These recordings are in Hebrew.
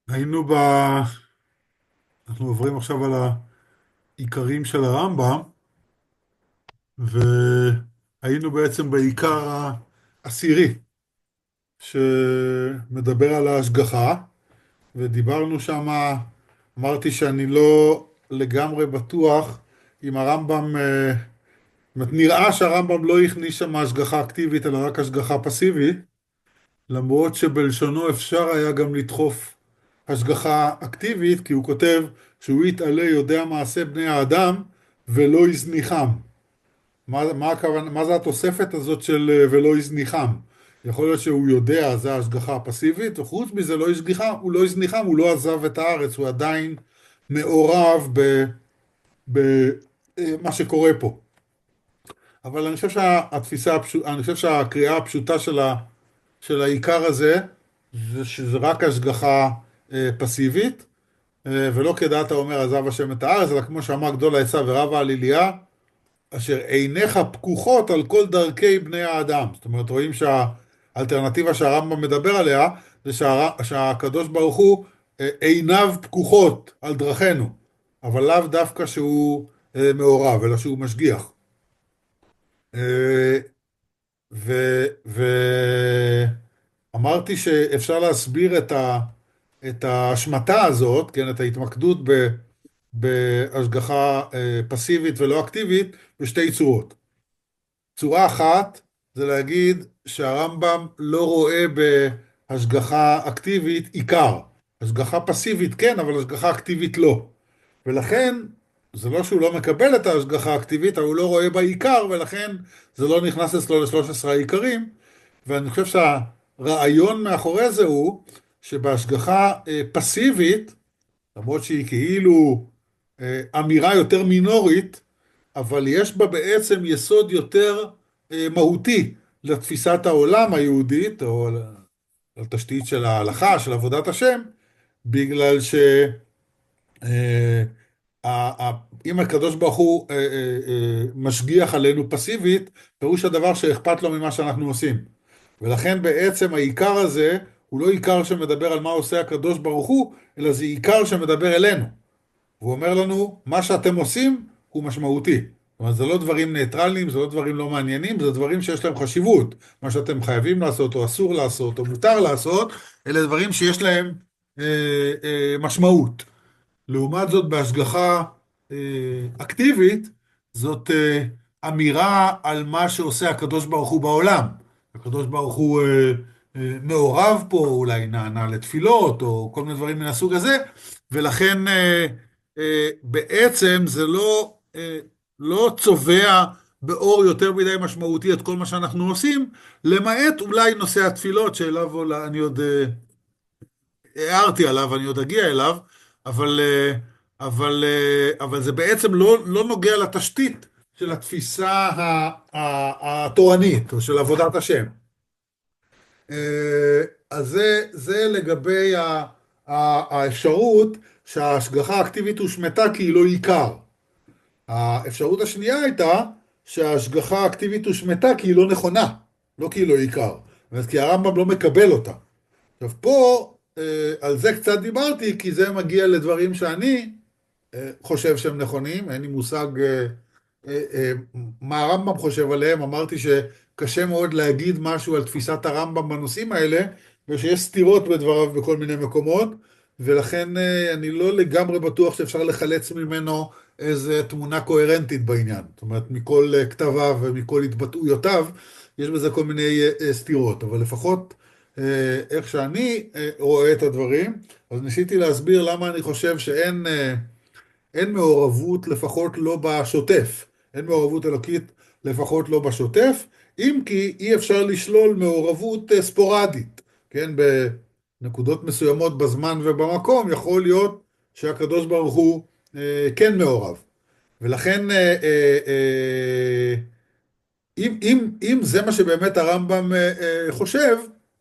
היינו ב... אנחנו עוברים עכשיו על העיקרים של הרמב"ם, והיינו בעצם בעיקר העשירי, שמדבר על ההשגחה, ודיברנו שם, אמרתי שאני לא לגמרי בטוח אם הרמב"ם, זאת אומרת, נראה שהרמב"ם לא הכניס שם השגחה אקטיבית, אלא רק השגחה פסיבית, למרות שבלשונו אפשר היה גם לדחוף השגחה אקטיבית, כי הוא כותב שהוא יתעלה יודע מעשה בני האדם ולא יזניחם. מה הכוונה, מה זה התוספת הזאת של ולא יזניחם? יכול להיות שהוא יודע, זה ההשגחה הפסיבית, וחוץ מזה הוא לא יזניחם, הוא לא עזב את הארץ, הוא עדיין מעורב במה שקורה פה. אבל אני חושב אני חושב שהקריאה הפשוטה של העיקר הזה, זה שזה רק השגחה פסיבית, ולא כדעת האומר עזב השם את הארץ, אלא כמו שאמר גדול העצה ורבה על איליה, אשר עיניך פקוחות על כל דרכי בני האדם. זאת אומרת, רואים שהאלטרנטיבה שהרמב"ם מדבר עליה, זה שהקדוש ברוך הוא עיניו פקוחות על דרכינו, אבל לאו דווקא שהוא מעורב, אלא שהוא משגיח. אה, ואמרתי שאפשר להסביר את ההשמטה הזאת, כן, את ההתמקדות בהשגחה פסיבית ולא אקטיבית, בשתי צורות. צורה אחת זה להגיד שהרמב"ם לא רואה בהשגחה אקטיבית עיקר. השגחה פסיבית כן, אבל השגחה אקטיבית לא. ולכן, זה לא שהוא לא מקבל את ההשגחה האקטיבית, אבל הוא לא רואה בה עיקר, ולכן זה לא נכנס אצלו ל13 העיקרים. ואני חושב שהרעיון מאחורי זה הוא שבהשגחה פסיבית, למרות שהיא כאילו אמירה יותר מינורית, אבל יש בה בעצם יסוד יותר מהותי לתפיסת העולם היהודית, או לתשתית של ההלכה, של עבודת השם, בגלל ש... אם הקדוש ברוך הוא משגיח עלינו פסיבית, פירוש הדבר שאכפת לו ממה שאנחנו עושים. ולכן בעצם העיקר הזה הוא לא עיקר שמדבר על מה עושה הקדוש ברוך הוא, אלא זה עיקר שמדבר אלינו. הוא אומר לנו, מה שאתם עושים הוא משמעותי. זאת אומרת, זה לא דברים ניטרליים, זה לא דברים לא מעניינים, זה דברים שיש להם חשיבות. מה שאתם חייבים לעשות, או אסור לעשות, או מותר לעשות, אלה דברים שיש להם משמעות. לעומת זאת, בהשגחה אקטיבית, זאת אמירה על מה שעושה הקדוש ברוך הוא בעולם. הקדוש ברוך הוא מעורב פה, אולי נענה לתפילות, או כל מיני דברים מן הסוג הזה, ולכן בעצם זה לא צובע באור יותר מדי משמעותי את כל מה שאנחנו עושים, למעט אולי נושא התפילות, שאליו אני עוד הערתי עליו, אני עוד אגיע אליו, אבל, אבל זה בעצם לא נוגע לתשתית של התפיסה התורנית, או של עבודת השם. אז זה לגבי האפשרות שההשגחה האקטיבית הושמטה כי היא לא עיקר. האפשרות השנייה הייתה שההשגחה האקטיבית הושמטה כי היא לא נכונה, לא כי היא לא עיקר. זאת אומרת, כי הרמב"ם לא מקבל אותה. עכשיו פה, על זה קצת דיברתי, כי זה מגיע לדברים שאני חושב שהם נכונים, אין לי מושג מה הרמב"ם חושב עליהם. אמרתי שקשה מאוד להגיד משהו על תפיסת הרמב"ם בנושאים האלה, ושיש סתירות בדבריו בכל מיני מקומות, ולכן אני לא לגמרי בטוח שאפשר לחלץ ממנו איזו תמונה קוהרנטית בעניין. זאת אומרת, מכל כתביו ומכל התבטאויותיו, יש בזה כל מיני סתירות, אבל לפחות איך שאני רואה את הדברים, אז ניסיתי להסביר למה אני חושב אין מעורבות, לפחות לא בשוטף. אין מעורבות אלוקית, לפחות לא בשוטף, אם כי אי אפשר לשלול מעורבות ספורדית. כן, בנקודות מסוימות בזמן ובמקום, יכול להיות שהקדוש ברוך הוא כן מעורב. ולכן, אם זה מה שבאמת הרמב"ם חושב,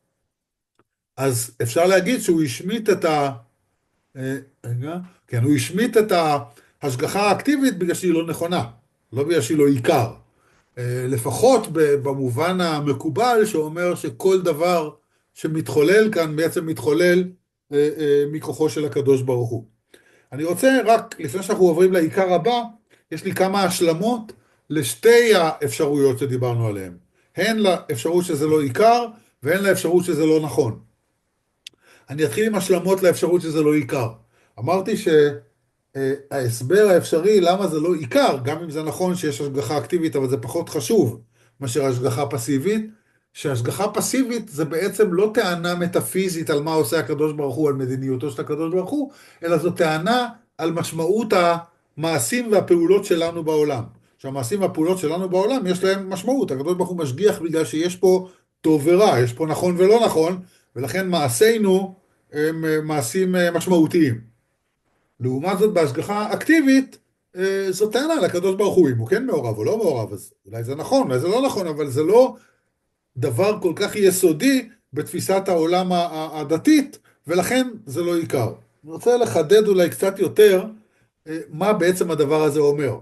אז אפשר להגיד שהוא השמיט את רגע, כן, הוא השמיט את ההשגחה האקטיבית בגלל שהיא לא נכונה, לא בגלל שהיא לא עיקר. לפחות במובן המקובל שאומר שכל דבר שמתחולל כאן בעצם מתחולל מכוחו של הקדוש ברוך הוא. אני רוצה רק, לפני שאנחנו עוברים לעיקר הבא, יש לי כמה השלמות לשתי האפשרויות שדיברנו עליהן. הן לאפשרות שזה לא עיקר, והן לאפשרות שזה לא נכון. אני אתחיל עם השלמות לאפשרות שזה לא עיקר. אמרתי שההסבר האפשרי למה זה לא עיקר, גם אם זה נכון שיש השגחה אקטיבית, אבל זה פחות חשוב מאשר השגחה פסיבית, שהשגחה פסיבית זה בעצם לא טענה מטאפיזית על מה עושה הקדוש ברוך הוא, על מדיניותו של הקדוש ברוך הוא, אלא זו טענה על משמעות המעשים והפעולות שלנו בעולם. שהמעשים והפעולות שלנו בעולם יש להם משמעות. הקדוש ברוך הוא משגיח בגלל שיש פה טוב ורע, יש פה נכון ולא נכון, ולכן מעשינו הם מעשים משמעותיים. לעומת זאת, בהשגחה אקטיבית, זו טענה לקדוש ברוך הוא, אם הוא כן מעורב או לא מעורב, אז אולי זה נכון, אולי זה לא נכון, אבל זה לא דבר כל כך יסודי בתפיסת העולם הדתית, ולכן זה לא עיקר. אני רוצה לחדד אולי קצת יותר מה בעצם הדבר הזה אומר.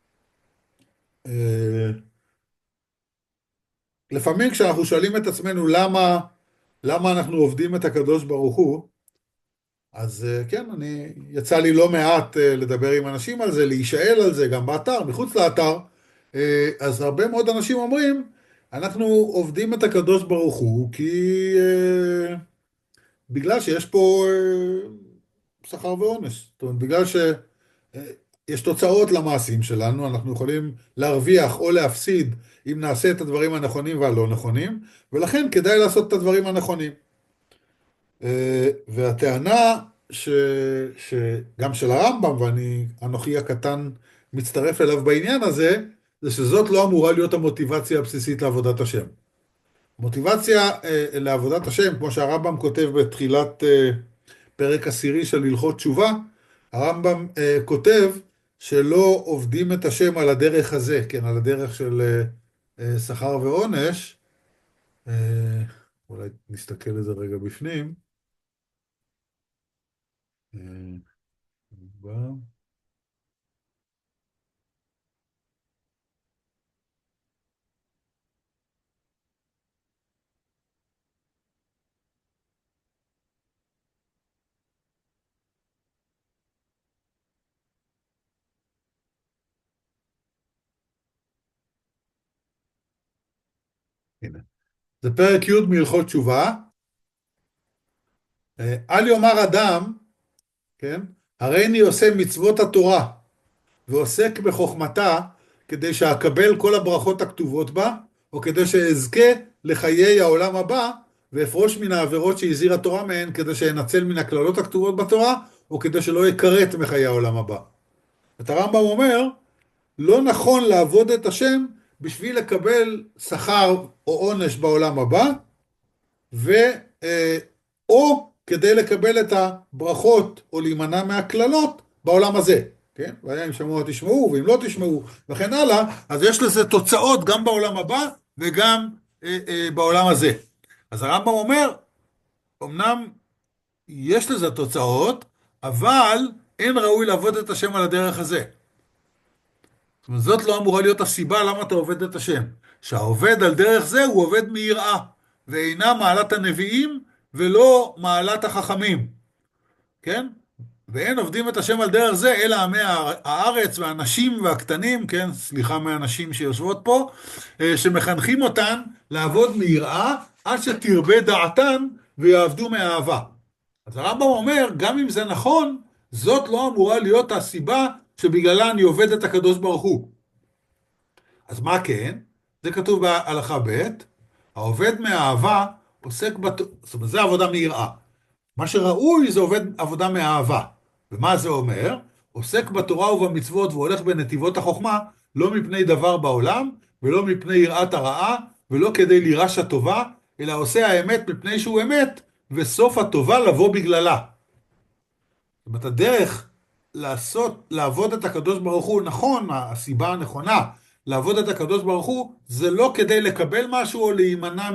לפעמים כשאנחנו שואלים את עצמנו למה אנחנו עובדים את הקדוש ברוך הוא, אז כן, יצא לי לא מעט לדבר עם אנשים על זה, להישאל על זה, גם באתר, מחוץ לאתר. אז הרבה מאוד אנשים אומרים, אנחנו עובדים את הקדוש ברוך הוא בגלל שיש פה שכר ועונש. זאת אומרת, בגלל שיש תוצאות למעשים שלנו, אנחנו יכולים להרוויח או להפסיד אם נעשה את הדברים הנכונים והלא נכונים, ולכן כדאי לעשות את הדברים הנכונים. והטענה שגם של הרמב"ם, ואני אנוכי הקטן מצטרף אליו בעניין הזה, זה שזאת לא אמורה להיות המוטיבציה הבסיסית לעבודת השם. מוטיבציה לעבודת השם, כמו שהרמב"ם כותב בתחילת פרק עשירי של הלכות תשובה, הרמב"ם כותב שלא עובדים את השם על הדרך הזה, כן, על הדרך של שכר ועונש. אולי נסתכל על זה רגע בפנים. ב- הנה. זה פרק י' מהלכות תשובה. אל יאמר אדם, כן, הריני עושה מצוות התורה ועוסק בחוכמתה כדי שאקבל כל הברכות הכתובות בה, או כדי שאזכה לחיי העולם הבא ואפרוש מן העבירות שהזהירה התורה מהן, כדי שאנצל מן הכללות הכתובות בתורה, או כדי שלא אכרת מחיי העולם הבא. את הרמב"ם אומר, לא נכון לעבוד את השם בשביל לקבל שכר או עונש בעולם הבא, ו, או כדי לקבל את הברכות או להימנע מהכללות בעולם הזה. כן? והיה אם שמעו תשמעו, ואם לא תשמעו, וכן הלאה, אז יש לזה תוצאות גם בעולם הבא וגם בעולם הזה. אז הרמב"ם אומר, אמנם יש לזה תוצאות, אבל אין ראוי לעבוד את השם על הדרך הזה. זאת אומרת, זאת לא אמורה להיות הסיבה למה אתה עובד את השם. שהעובד על דרך זה הוא עובד מיראה, ואינה מעלת הנביאים ולא מעלת החכמים, כן? ואין עובדים את השם על דרך זה, אלא עמי הארץ והנשים והקטנים, כן? סליחה מהנשים שיושבות פה, שמחנכים אותן לעבוד מיראה, עד שתרבה דעתן ויעבדו מאהבה. אז הרמב"ם אומר, גם אם זה נכון, זאת לא אמורה להיות הסיבה שבגללה אני עובד את הקדוש ברוך הוא. אז מה כן? זה כתוב בהלכה ב', העובד מאהבה עוסק זאת אומרת, זה עבודה מיראה. מה שראוי זה עבודה מאהבה. ומה זה אומר? עוסק בתורה ובמצוות והולך בנתיבות החוכמה, לא מפני דבר בעולם, ולא מפני יראת הרעה, ולא כדי לירש הטובה, אלא עושה האמת מפני שהוא אמת, וסוף הטובה לבוא בגללה. זאת אומרת, הדרך לעבוד את הקדוש ברוך הוא, נכון, הסיבה הנכונה, לעבוד את הקדוש ברוך הוא, זה לא כדי לקבל משהו או להימנע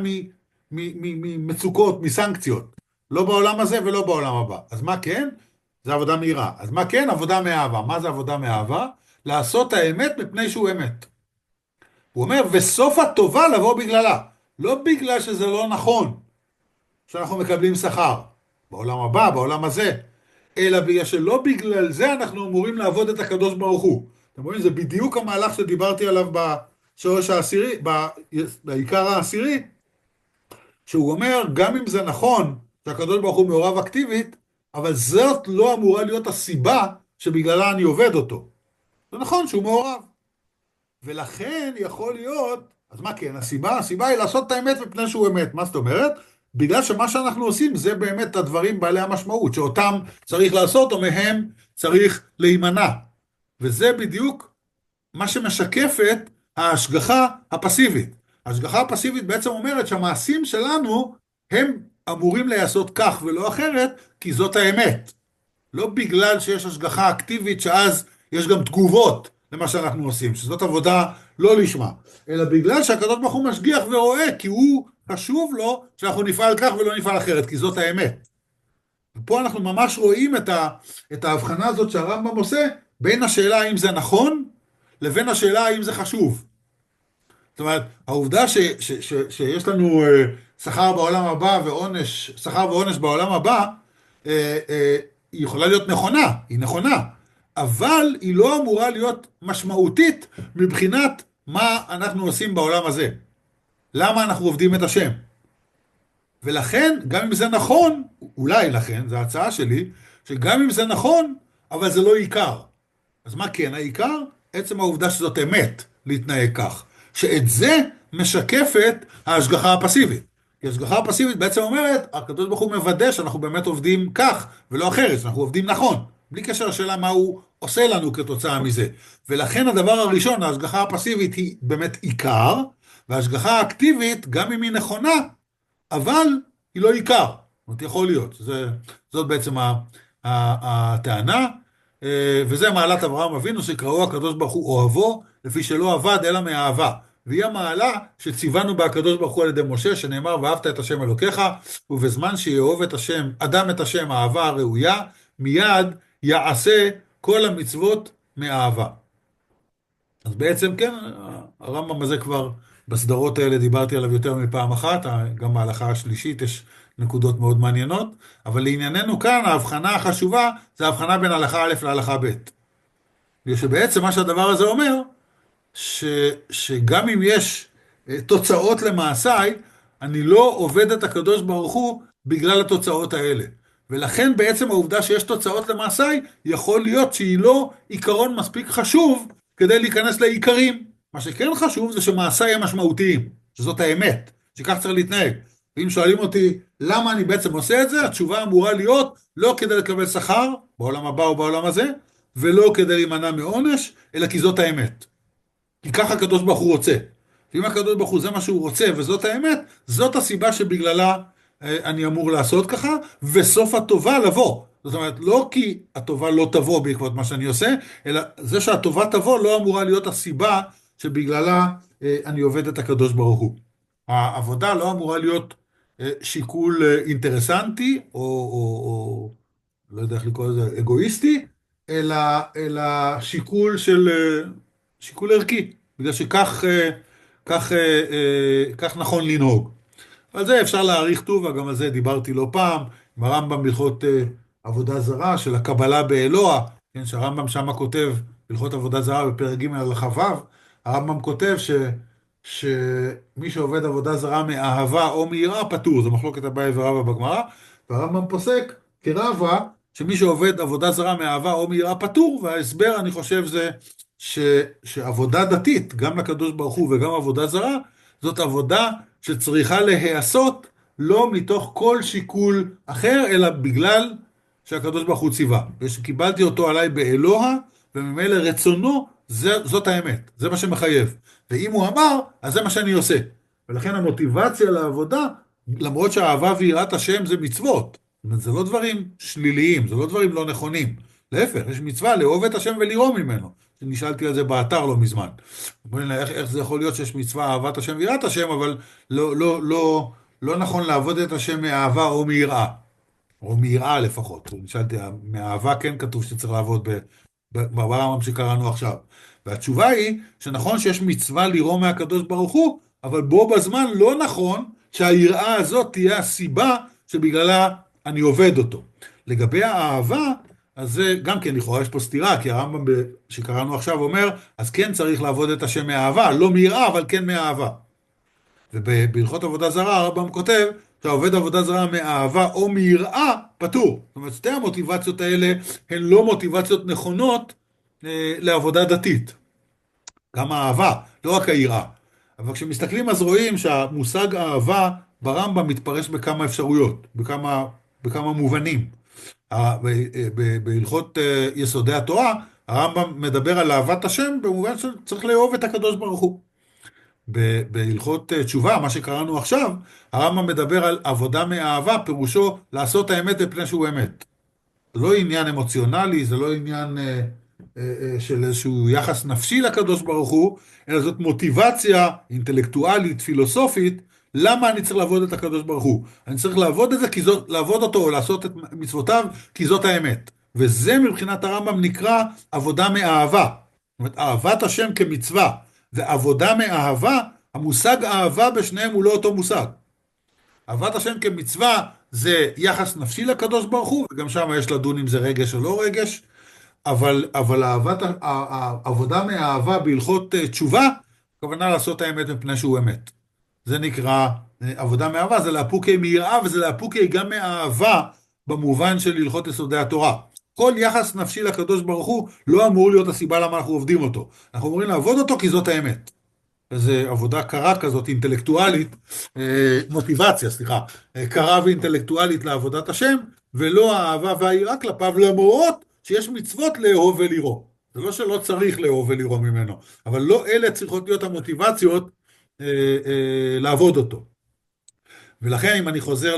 ממצוקות, מסנקציות. לא בעולם הזה ולא בעולם הבא. אז מה כן? זה עבודה מהירה. אז מה כן? עבודה מאהבה. מה זה עבודה מאהבה? לעשות האמת מפני שהוא אמת. הוא אומר, וסוף הטובה לבוא בגללה. לא בגלל שזה לא נכון שאנחנו מקבלים שכר. בעולם הבא, בעולם הזה, אלא בגלל שלא בגלל זה אנחנו אמורים לעבוד את הקדוש ברוך הוא. אתם רואים, זה בדיוק המהלך שדיברתי עליו בשורש העשירי, בעיקר העשירי, שהוא אומר, גם אם זה נכון שהקדוש ברוך הוא מעורב אקטיבית, אבל זאת לא אמורה להיות הסיבה שבגללה אני עובד אותו. זה נכון שהוא מעורב. ולכן יכול להיות, אז מה כן, הסיבה היא לעשות את האמת מפני שהוא אמת. מה זאת אומרת? בגלל שמה שאנחנו עושים זה באמת הדברים בעלי המשמעות, שאותם צריך לעשות או מהם צריך להימנע. וזה בדיוק מה שמשקפת ההשגחה הפסיבית. ההשגחה הפסיבית בעצם אומרת שהמעשים שלנו הם אמורים להיעשות כך ולא אחרת, כי זאת האמת. לא בגלל שיש השגחה אקטיבית שאז יש גם תגובות למה שאנחנו עושים, שזאת עבודה לא לשמה, אלא בגלל שהקדוש ברוך הוא משגיח ורואה, כי הוא חשוב לו שאנחנו נפעל כך ולא נפעל אחרת, כי זאת האמת. ופה אנחנו ממש רואים את ההבחנה הזאת שהרמב"ם עושה, בין השאלה האם זה נכון, לבין השאלה האם זה חשוב. זאת אומרת, העובדה שיש לנו שכר בעולם הבא ועונש, שכר ועונש בעולם הבא, היא יכולה להיות נכונה, היא נכונה, אבל היא לא אמורה להיות משמעותית מבחינת מה אנחנו עושים בעולם הזה. למה אנחנו עובדים את השם? ולכן, גם אם זה נכון, אולי לכן, זו ההצעה שלי, שגם אם זה נכון, אבל זה לא עיקר. אז מה כן העיקר? עצם העובדה שזאת אמת להתנהג כך. שאת זה משקפת ההשגחה הפסיבית. כי ההשגחה הפסיבית בעצם אומרת, הקדוש ברוך הוא מוודא שאנחנו באמת עובדים כך ולא אחרת, שאנחנו עובדים נכון. בלי קשר לשאלה מה הוא עושה לנו כתוצאה מזה. ולכן הדבר הראשון, ההשגחה הפסיבית היא באמת עיקר, וההשגחה האקטיבית, גם אם היא נכונה, אבל היא לא עיקר. זאת אומרת, יכול להיות. זאת בעצם הטענה. וזה מעלת אברהם אבינו שקראו הקדוש ברוך הוא אוהבו, לפי שלא עבד אלא מאהבה. והיא המעלה שציוונו בהקדוש ברוך הוא על ידי משה, שנאמר ואהבת את השם אלוקיך, ובזמן שיאהוב את השם, אדם את השם האהבה הראויה, מיד יעשה כל המצוות מאהבה. אז בעצם כן, הרמב"ם הזה כבר בסדרות האלה דיברתי עליו יותר מפעם אחת, גם בהלכה השלישית יש נקודות מאוד מעניינות, אבל לענייננו כאן ההבחנה החשובה זה ההבחנה בין הלכה א' להלכה ב'. ושבעצם מה שהדבר הזה אומר, שגם אם יש תוצאות למעשיי, אני לא עובד את הקדוש ברוך הוא בגלל התוצאות האלה. ולכן בעצם העובדה שיש תוצאות למעשיי, יכול להיות שהיא לא עיקרון מספיק חשוב כדי להיכנס לעיקרים. מה שכן חשוב זה שמעשיי הם משמעותיים, שזאת האמת, שכך צריך להתנהג. ואם שואלים אותי למה אני בעצם עושה את זה, התשובה אמורה להיות לא כדי לקבל שכר, בעולם הבא או בעולם הזה, ולא כדי להימנע מעונש, אלא כי זאת האמת. כי ככה הקדוש ברוך הוא רוצה. ואם הקדוש ברוך הוא זה מה שהוא רוצה, וזאת האמת, זאת הסיבה שבגללה אני אמור לעשות ככה, וסוף הטובה לבוא. זאת אומרת, לא כי הטובה לא תבוא בעקבות מה שאני עושה, אלא זה שהטובה תבוא לא אמורה להיות הסיבה שבגללה אני עובד את הקדוש ברוך הוא. העבודה לא אמורה להיות שיקול אינטרסנטי, או לא יודע איך לקרוא לזה, אגואיסטי, אלא שיקול ערכי, בגלל כך נכון לנהוג. על זה אפשר להעריך טובה, גם על זה דיברתי לא פעם, עם הרמב"ם בהלכות עבודה זרה, של הקבלה באלוה, כן, שהרמב"ם שמה כותב, בהלכות עבודה זרה בפרק ג' הלכה ו', הרמב"ם כותב שמי שעובד עבודה זרה מאהבה או מיראה פטור, זה מחלוקת אביי ורבא בגמרא, והרמב"ם פוסק כרבא, שמי שעובד עבודה זרה מאהבה או מיראה פטור, וההסבר אני חושב זה שעבודה דתית, גם לקדוש ברוך הוא וגם עבודה זרה, זאת עבודה שצריכה להיעשות לא מתוך כל שיקול אחר, אלא בגלל שהקדוש ברוך הוא ציווה. ושקיבלתי אותו עליי באלוה, וממילא רצונו, זאת האמת. זה מה שמחייב. ואם הוא אמר, אז זה מה שאני עושה. ולכן המוטיבציה לעבודה, למרות שהאהבה ויראת השם זה מצוות, זאת אומרת, זה לא דברים שליליים, זה לא דברים לא נכונים. להפך, יש מצווה לאהוב את השם ולירום ממנו. נשאלתי על זה באתר לא מזמן. איך זה יכול להיות שיש מצווה אהבת השם ויראת השם, אבל לא נכון לעבוד את השם מאהבה או מיראה. או מיראה לפחות. נשאלתי, מאהבה כן כתוב שצריך לעבוד ברמב"ם שקראנו עכשיו. והתשובה היא שנכון שיש מצווה לירום מהקדוש ברוך הוא, אבל בו בזמן לא נכון שהיראה הזאת תהיה הסיבה שבגללה אני עובד אותו. לגבי האהבה, אז זה גם כן לכאורה יש פה סתירה, כי הרמב"ם שקראנו עכשיו אומר, אז כן צריך לעבוד את השם מאהבה, לא מיראה, אבל כן מאהבה. ובהלכות עבודה זרה הרמב"ם כותב, שהעובד עבודה זרה מאהבה או מיראה, פטור. זאת אומרת, שתי המוטיבציות האלה הן לא מוטיבציות נכונות לעבודה דתית. גם האהבה, לא רק היראה. אבל כשמסתכלים אז רואים שהמושג אהבה ברמב"ם מתפרש בכמה אפשרויות, בכמה מובנים. בהלכות יסודי התורה, הרמב"ם מדבר על אהבת השם במובן שצריך לאהוב את הקדוש ברוך הוא. בהלכות תשובה, מה שקראנו עכשיו, הרמב"ם מדבר על עבודה מאהבה, פירושו לעשות האמת בפני שהוא אמת. זה לא עניין אמוציונלי, זה לא עניין של איזשהו יחס נפשי לקדוש ברוך הוא, אלא זאת מוטיבציה אינטלקטואלית, פילוסופית, למה אני צריך לעבוד את הקדוש ברוך הוא? אני צריך לעבוד את זה, לעבוד אותו או לעשות את מצוותיו, כי זאת האמת. וזה מבחינת הרמב"ם נקרא עבודה מאהבה. זאת אומרת, אהבת השם כמצווה, ועבודה מאהבה, המושג אהבה בשניהם הוא לא אותו מושג. אהבת השם כמצווה זה יחס נפשי לקדוש ברוך הוא, וגם שם יש לדון אם זה רגש או לא רגש, אבל העבודה מאהבה בהלכות תשובה, הכוונה לעשות האמת מפני שהוא אמת. זה נקרא עבודה מאהבה, זה לאפוקי מיראה, וזה לאפוקי גם מאהבה במובן של הלכות יסודי התורה. כל יחס נפשי לקדוש ברוך הוא לא אמור להיות הסיבה למה אנחנו עובדים אותו. אנחנו אמורים לעבוד אותו כי זאת האמת. איזו עבודה קרה כזאת, אינטלקטואלית, מוטיבציה, סליחה, קרה ואינטלקטואלית לעבודת השם, ולא האהבה והיראה כלפיו, למרות שיש מצוות לאהוב ולירוא. זה לא שלא צריך לאהוב ולירוא ממנו, אבל לא אלה צריכות להיות המוטיבציות לעבוד אותו. ולכן אם אני חוזר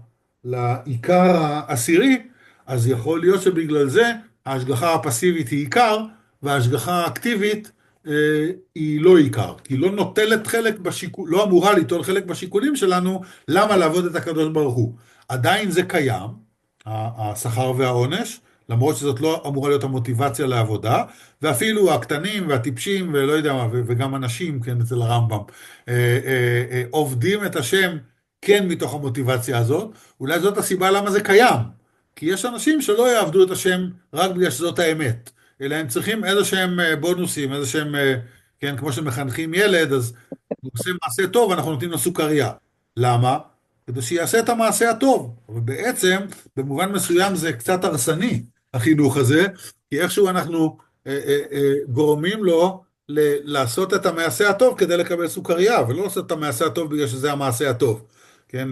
לעיקר העשירי, אז יכול להיות שבגלל זה ההשגחה הפסיבית היא עיקר, וההשגחה האקטיבית היא לא עיקר, כי היא לא נוטלת חלק לא אמורה ליטול חלק בשיקולים שלנו, למה לעבוד את הקדוש ברוך הוא. עדיין זה קיים, השכר והעונש, למרות שזאת לא אמורה להיות המוטיבציה לעבודה, ואפילו הקטנים והטיפשים ולא יודע מה, וגם אנשים, כן, אצל הרמב"ם, עובדים את השם כן מתוך המוטיבציה הזאת, אולי זאת הסיבה למה זה קיים, כי יש אנשים שלא יעבדו את השם רק בגלל שזאת האמת, אלא הם צריכים איזה שהם בונוסים, איזה שהם, כן, כמו שמחנכים ילד, אז הוא עושה מעשה טוב, אנחנו נותנים לו סוכריה. למה? כדי שיעשה את המעשה הטוב. אבל בעצם, במובן מסוים זה קצת הרסני, החינוך הזה, כי איכשהו אנחנו גורמים לו לעשות את המעשה הטוב כדי לקבל סוכריה, ולא לעשות את המעשה הטוב בגלל שזה המעשה הטוב. כן,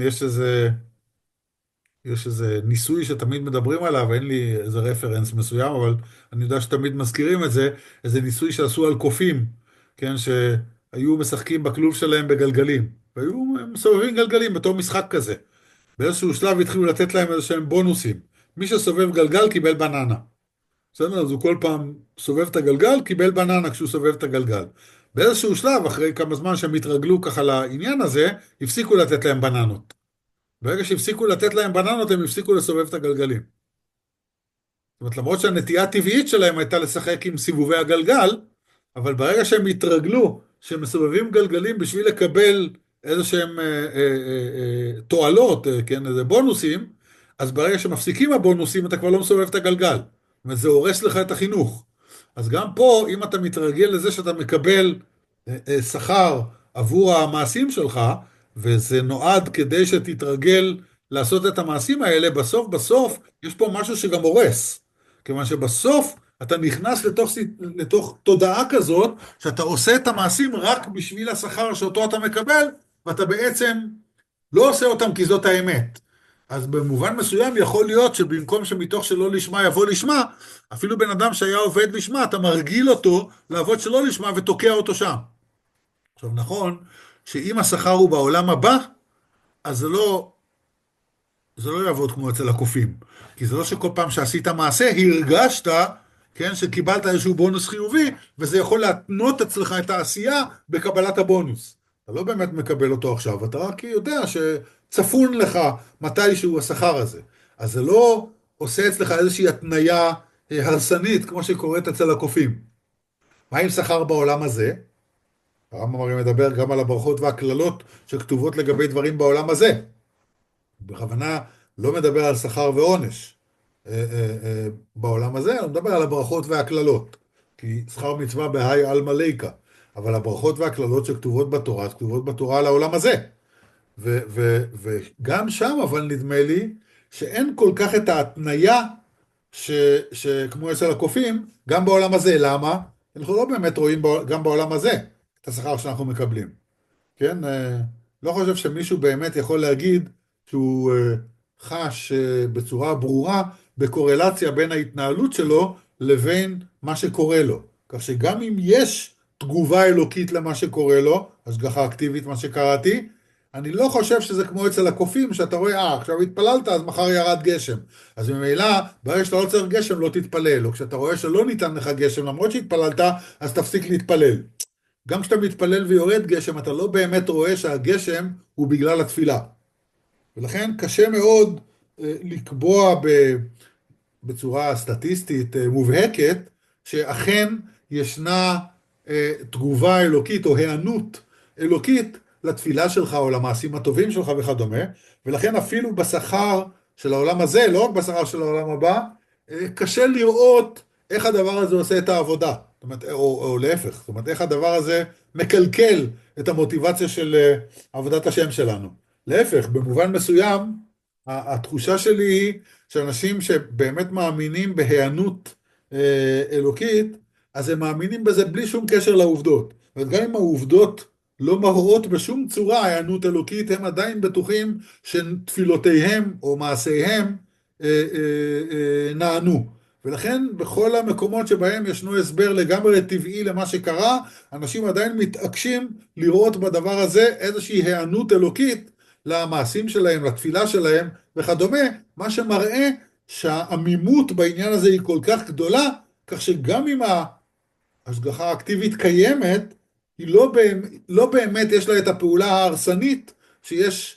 יש איזה ניסוי שתמיד מדברים עליו, אין לי איזה רפרנס מסוים, אבל אני יודע שתמיד מזכירים את זה, איזה ניסוי שעשו על קופים, כן, שהיו משחקים בכלוב שלהם בגלגלים, והיו מסובבים גלגלים בתור משחק כזה. באיזשהו שלב התחילו לתת להם איזה שהם בונוסים. מי שסובב גלגל קיבל בננה. בסדר? אז הוא כל פעם סובב את הגלגל, קיבל בננה כשהוא סובב את הגלגל. באיזשהו שלב, אחרי כמה זמן שהם התרגלו ככה לעניין הזה, הפסיקו לתת להם בננות. ברגע שהפסיקו לתת להם בננות, הם הפסיקו לסובב את הגלגלים. זאת אומרת, למרות שהנטייה הטבעית שלהם הייתה לשחק עם סיבובי הגלגל, אבל ברגע שהם התרגלו שהם מסובבים גלגלים בשביל לקבל איזה שהם תועלות, כן, איזה בונוסים, אז ברגע שמפסיקים הבונוסים, אתה כבר לא מסובב את הגלגל. זאת אומרת, זה הורס לך את החינוך. אז גם פה, אם אתה מתרגל לזה שאתה מקבל שכר עבור המעשים שלך, וזה נועד כדי שתתרגל לעשות את המעשים האלה, בסוף יש פה משהו שגם הורס. כיוון שבסוף אתה נכנס לתוך תודעה כזאת, שאתה עושה את המעשים רק בשביל השכר שאותו אתה מקבל, ואתה בעצם לא עושה אותם כי זאת האמת. אז במובן מסוים יכול להיות שבמקום שמתוך שלא לשמה יבוא לשמה, אפילו בן אדם שהיה עובד לשמה, אתה מרגיל אותו לעבוד שלא לשמה ותוקע אותו שם. עכשיו נכון, שאם השכר הוא בעולם הבא, אז זה לא יעבוד כמו אצל הקופים. כי זה לא שכל פעם שעשית מעשה, הרגשת, כן, שקיבלת איזשהו בונוס חיובי, וזה יכול להתנות אצלך את העשייה בקבלת הבונוס. אתה לא באמת מקבל אותו עכשיו, אתה רק יודע שצפון לך מתישהו השכר הזה. אז זה לא עושה אצלך איזושהי התניה הרסנית, כמו שקורית אצל הקופים. מה עם שכר בעולם הזה? הרמב"ם הרי מדבר גם על הברכות והקללות שכתובות לגבי דברים בעולם הזה. בכוונה לא מדבר על שכר ועונש בעולם הזה, אני מדבר על הברכות והקללות. כי שכר מצווה בהאי עלמא ליקה, אבל הברכות והקללות שכתובות בתורה, כתובות בתורה על העולם הזה. וגם שם, אבל נדמה לי שאין כל כך את ההתניה שכמו אצל הקופים, גם בעולם הזה. למה? אנחנו לא באמת רואים גם בעולם הזה את השכר שאנחנו מקבלים. כן? לא חושב שמישהו באמת יכול להגיד שהוא חש בצורה ברורה בקורלציה בין ההתנהלות שלו לבין מה שקורה לו. כך שגם אם יש תגובה אלוקית למה שקורה לו, השגחה אקטיבית, מה שקראתי, אני לא חושב שזה כמו אצל הקופים, שאתה רואה, עכשיו התפללת, אז מחר ירד גשם. אז ממילא, ברגע שאתה לא צריך גשם, לא תתפלל. או כשאתה רואה שלא ניתן לך גשם, למרות שהתפללת, אז תפסיק להתפלל. גם כשאתה מתפלל ויורד גשם, אתה לא באמת רואה שהגשם הוא בגלל התפילה. ולכן קשה מאוד לקבוע בצורה סטטיסטית מובהקת, שאכן ישנה תגובה אלוקית או היענות אלוקית לתפילה שלך או למעשים הטובים שלך וכדומה, ולכן אפילו בשכר של העולם הזה, לא רק בשכר של העולם הבא, קשה לראות איך הדבר הזה עושה את העבודה, זאת אומרת, או להפך, זאת אומרת, איך הדבר הזה מקלקל את המוטיבציה של עבודת השם שלנו. להפך, במובן מסוים, התחושה שלי היא שאנשים שבאמת מאמינים בהיענות אלוקית, אז הם מאמינים בזה בלי שום קשר לעובדות. וגם אם העובדות לא מראות בשום צורה היענות אלוקית, הם עדיין בטוחים שתפילותיהם או מעשיהם נענו. ולכן בכל המקומות שבהם ישנו הסבר לגמרי טבעי למה שקרה, אנשים עדיין מתעקשים לראות בדבר הזה איזושהי היענות אלוקית למעשים שלהם, לתפילה שלהם וכדומה, מה שמראה שהעמימות בעניין הזה היא כל כך גדולה, כך שגם אם ההשגחה האקטיבית קיימת, היא לא באמת יש לה את הפעולה ההרסנית שיש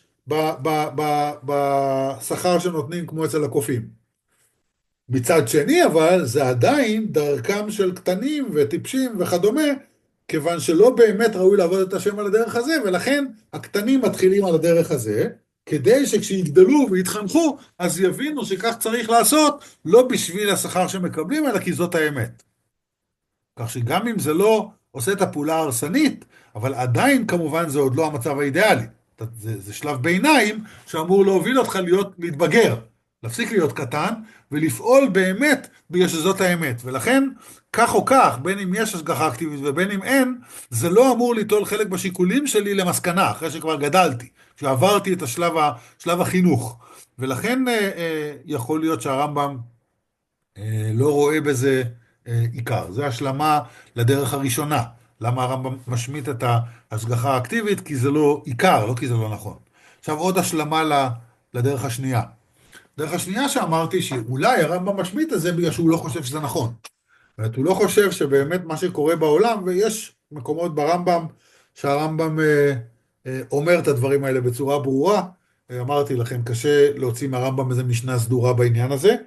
בשכר שנותנים כמו אצל הקופים. מצד שני אבל זה עדיין דרכם של קטנים וטיפשים וכדומה, כיוון שלא באמת ראוי לעבוד את השם על הדרך הזה, ולכן הקטנים מתחילים על הדרך הזה, כדי שכשיגדלו ויתחנכו, אז יבינו שכך צריך לעשות, לא בשביל השכר שמקבלים, אלא כי זאת האמת. כך שגם אם זה לא עושה את הפעולה ההרסנית, אבל עדיין כמובן זה עוד לא המצב האידיאלי. זה שלב ביניים שאמור להוביל אותך להתבגר, להפסיק להיות קטן, ולפעול באמת בגלל שזאת האמת. ולכן, כך או כך, בין אם יש השגחה אקטיבית ובין אם אין, זה לא אמור ליטול חלק בשיקולים שלי למסקנה, אחרי שכבר גדלתי, שעברתי את שלב החינוך. ולכן יכול להיות שהרמב"ם לא רואה בזה עיקר. זה השלמה לדרך הראשונה. למה הרמב"ם משמיט את ההשגחה האקטיבית? כי זה לא עיקר, לא כי זה לא נכון. עכשיו עוד השלמה לדרך השנייה. דרך השנייה שאמרתי שאולי הרמב"ם משמיט את זה בגלל שהוא לא חושב שזה נכון. זאת אומרת, הוא לא חושב שבאמת מה שקורה בעולם, ויש מקומות ברמב"ם שהרמב"ם אומר את הדברים האלה בצורה ברורה. אמרתי לכם, קשה להוציא מהרמב"ם איזה משנה סדורה בעניין הזה.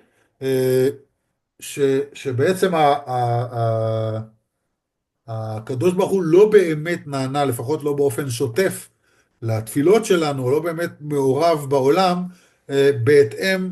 שבעצם הקדוש ברוך הוא לא באמת נענה, לפחות לא באופן שוטף, לתפילות שלנו, הוא לא באמת מעורב בעולם בהתאם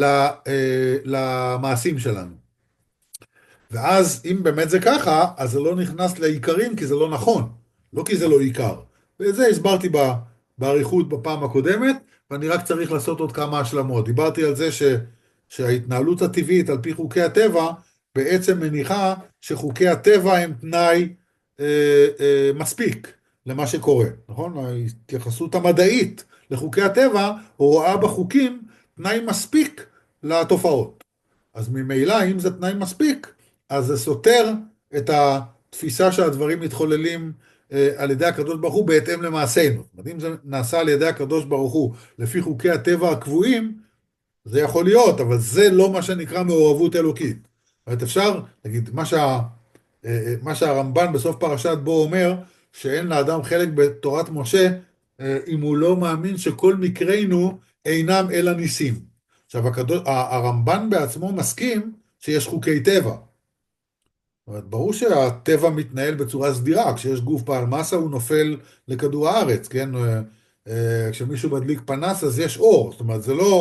למעשים שלנו. ואז אם באמת זה ככה, אז זה לא נכנס לעיקרים כי זה לא נכון, לא כי זה לא עיקר. וזה הסברתי באריכות בפעם הקודמת, ואני רק צריך לעשות עוד כמה השלמות. דיברתי על זה שההתנהלות הטבעית על פי חוקי הטבע בעצם מניחה שחוקי הטבע הם תנאי מספיק למה שקורה, נכון? ההתייחסות המדעית לחוקי הטבע רואה בחוקים תנאי מספיק לתופעות. אז ממילא אם זה תנאי מספיק, אז זה סותר את התפיסה שהדברים מתחוללים על ידי הקדוש ברוך הוא בהתאם למעשינו. זאת אומרת, אם זה נעשה על ידי הקדוש ברוך הוא לפי חוקי הטבע הקבועים, זה יכול להיות, אבל זה לא מה שנקרא מעורבות אלוקית. זאת אומרת, אפשר, נגיד, מה שהרמב"ן בסוף פרשת בו אומר, שאין לאדם חלק בתורת משה, אם הוא לא מאמין שכל מקרינו אינם אלא ניסים. עכשיו, הרמב"ן בעצמו מסכים שיש חוקי טבע. זאת אומרת, ברור שהטבע מתנהל בצורה סדירה, כשיש גוף בעל מסה הוא נופל לכדור הארץ, כן? כשמישהו מדליק פנס אז יש אור, זאת אומרת, זה לא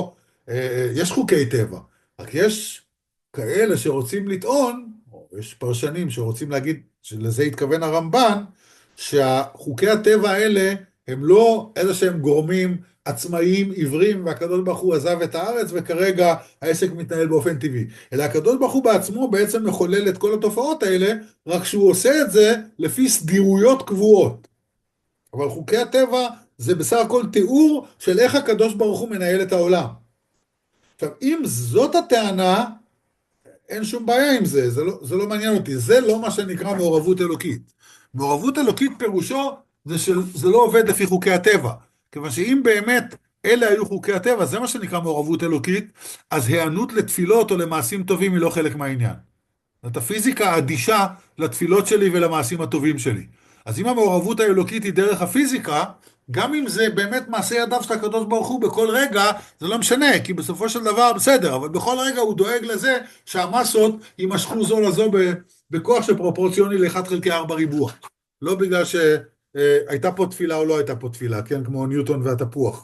יש חוקי טבע, רק יש כאלה שרוצים לטעון, או יש פרשנים שרוצים להגיד, שלזה התכוון הרמב"ן, שהחוקי הטבע האלה הם לא איזה שהם גורמים עצמאיים, עיוורים, והקדוש ברוך הוא עזב את הארץ, וכרגע העסק מתנהל באופן טבעי. אלא הקדוש ברוך הוא בעצמו בעצם מחולל את כל התופעות האלה, רק שהוא עושה את זה לפי סדירויות קבועות. אבל חוקי הטבע זה בסך הכל תיאור של איך הקדוש ברוך הוא מנהל את העולם. עכשיו, אם זאת הטענה, אין שום בעיה עם זה, זה לא מעניין אותי, זה לא מה שנקרא מעורבות אלוקית. מעורבות אלוקית פירושו זה שזה לא עובד לפי חוקי הטבע, כיוון שאם באמת אלה היו חוקי הטבע, זה מה שנקרא מעורבות אלוקית, אז היענות לתפילות או למעשים טובים היא לא חלק מהעניין. זאת הפיזיקה האדישה לתפילות שלי ולמעשים הטובים שלי. אז אם המעורבות האלוקית היא דרך הפיזיקה, גם אם זה באמת מעשה ידיו של הקדוש ברוך הוא בכל רגע, זה לא משנה, כי בסופו של דבר בסדר, אבל בכל רגע הוא דואג לזה שהמסות יימשכו זו לזו בכוח שפרופורציוני ל-1 חלקי 4 ריבוע. לא בגלל שהייתה פה תפילה או לא הייתה פה תפילה, כן, כמו ניוטון והתפוח.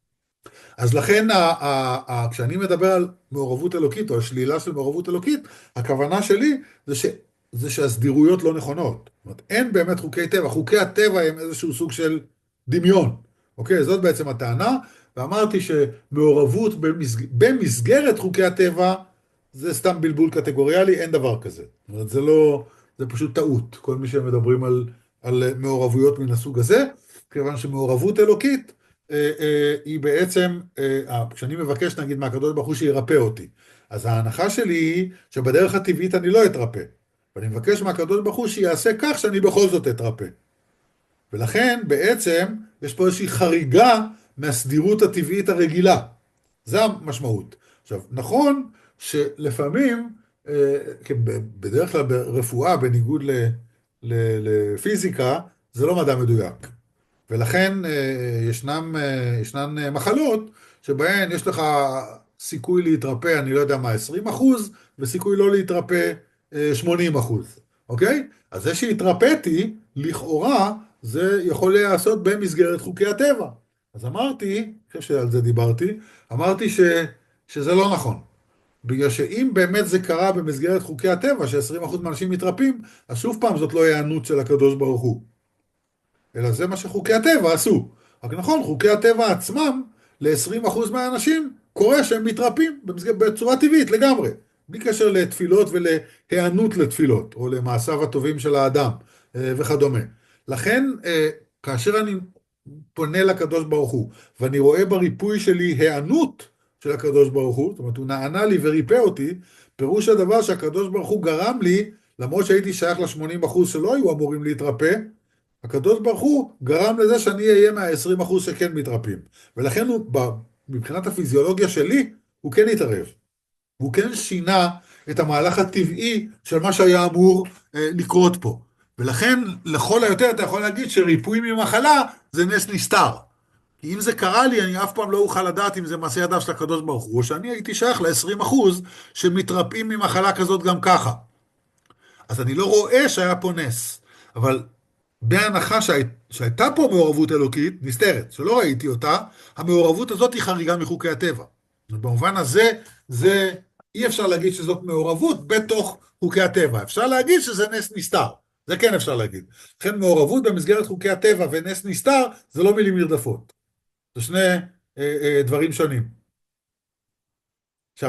אז לכן, כשאני מדבר על מעורבות אלוקית, או השלילה של מעורבות אלוקית, הכוונה שלי זה שהסדירויות לא נכונות. זאת אומרת, אין באמת חוקי טבע. חוקי הטבע הם איזשהו סוג של דמיון. אוקיי? זאת בעצם הטענה, ואמרתי שמעורבות במסגרת חוקי הטבע, זה סתם בלבול קטגוריאלי, אין דבר כזה. זאת אומרת, זה פשוט טעות, כל מי שמדברים על מעורבויות מן הסוג הזה, כיוון שמעורבות אלוקית, היא בעצם, כשאני מבקש נגיד מהקדוש ברוך הוא שירפא אותי, אז ההנחה שלי היא שבדרך הטבעית אני לא אתרפא, ואני מבקש מהקדוש ברוך הוא שיעשה כך שאני בכל זאת אתרפא. ולכן בעצם יש פה איזושהי חריגה מהסדירות הטבעית הרגילה. זה המשמעות. עכשיו, נכון שלפעמים, בדרך כלל ברפואה, בניגוד לפיזיקה, זה לא מדע מדויק. ולכן ישנן מחלות שבהן יש לך סיכוי להתרפא, אני לא יודע מה, 20%, וסיכוי לא להתרפא 80%. אוקיי? אז זה שהתרפאתי, לכאורה, זה יכול להיעשות במסגרת חוקי הטבע. אז אמרתי, אני חושב שעל זה דיברתי, אמרתי שזה לא נכון. בגלל שאם באמת זה קרה במסגרת חוקי הטבע, ש20% מהאנשים מתרפאים, אז שוב פעם זאת לא הענות של הקדוש ברוך הוא. אלא זה מה שחוקי הטבע עשו. רק נכון, חוקי הטבע עצמם, ל-20% מהאנשים, קורה שהם מתרפאים בצורה טבעית לגמרי. בלי קשר לתפילות ולהיענות לתפילות, או למעשיו הטובים של האדם, וכדומה. לכן, כאשר אני פונה לקדוש ברוך הוא, ואני רואה בריפוי שלי היענות של הקדוש ברוך הוא, זאת אומרת, הוא נענה לי וריפא אותי, פירוש הדבר שהקדוש ברוך הוא גרם לי, למרות שהייתי שייך ל-80% שלא היו אמורים להתרפא, הקדוש ברוך הוא גרם לזה שאני אהיה מה-20% שכן מתרפאים. ולכן הוא, מבחינת הפיזיולוגיה שלי, הוא כן התערב. הוא כן שינה את המהלך הטבעי של מה שהיה אמור לקרות פה. ולכן, לכל היותר אתה יכול להגיד שריפוי ממחלה זה נס נסתר. כי אם זה קרה לי, אני אף פעם לא אוכל לדעת אם זה מעשה ידיו של הקדוש ברוך הוא, או שאני הייתי שייך ל-20% שמתרפאים ממחלה כזאת גם ככה. אז אני לא רואה שהיה פה נס. אבל בהנחה שהייתה פה מעורבות אלוקית, נסתרת, שלא ראיתי אותה, המעורבות הזאת היא חריגה מחוקי הטבע. במובן הזה, אי אפשר להגיד שזאת מעורבות בתוך חוקי הטבע. אפשר להגיד שזה נס נסתר. זה כן אפשר להגיד. לכן מעורבות במסגרת חוקי הטבע ונס נסתר, זה לא מילים מרדפות. זה דברים שונים. עכשיו,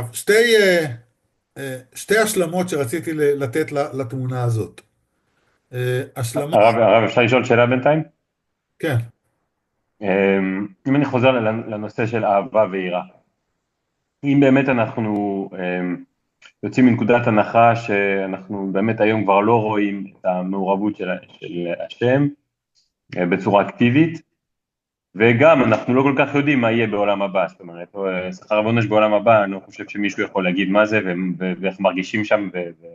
שתי השלמות שרציתי לתת לתמונה הזאת. השלמה... הרב, אפשר לשאול שאלה בינתיים? כן. אם אני חוזר לנושא של אהבה ויראה, אם באמת אנחנו יוצאים מנקודת הנחה שאנחנו באמת היום כבר לא רואים את המעורבות של השם בצורה אקטיבית, וגם אנחנו לא כל כך יודעים מה יהיה בעולם הבא, זאת אומרת, שכר ועונש בעולם הבא, אני לא חושב שמישהו יכול להגיד מה זה ואיך מרגישים שם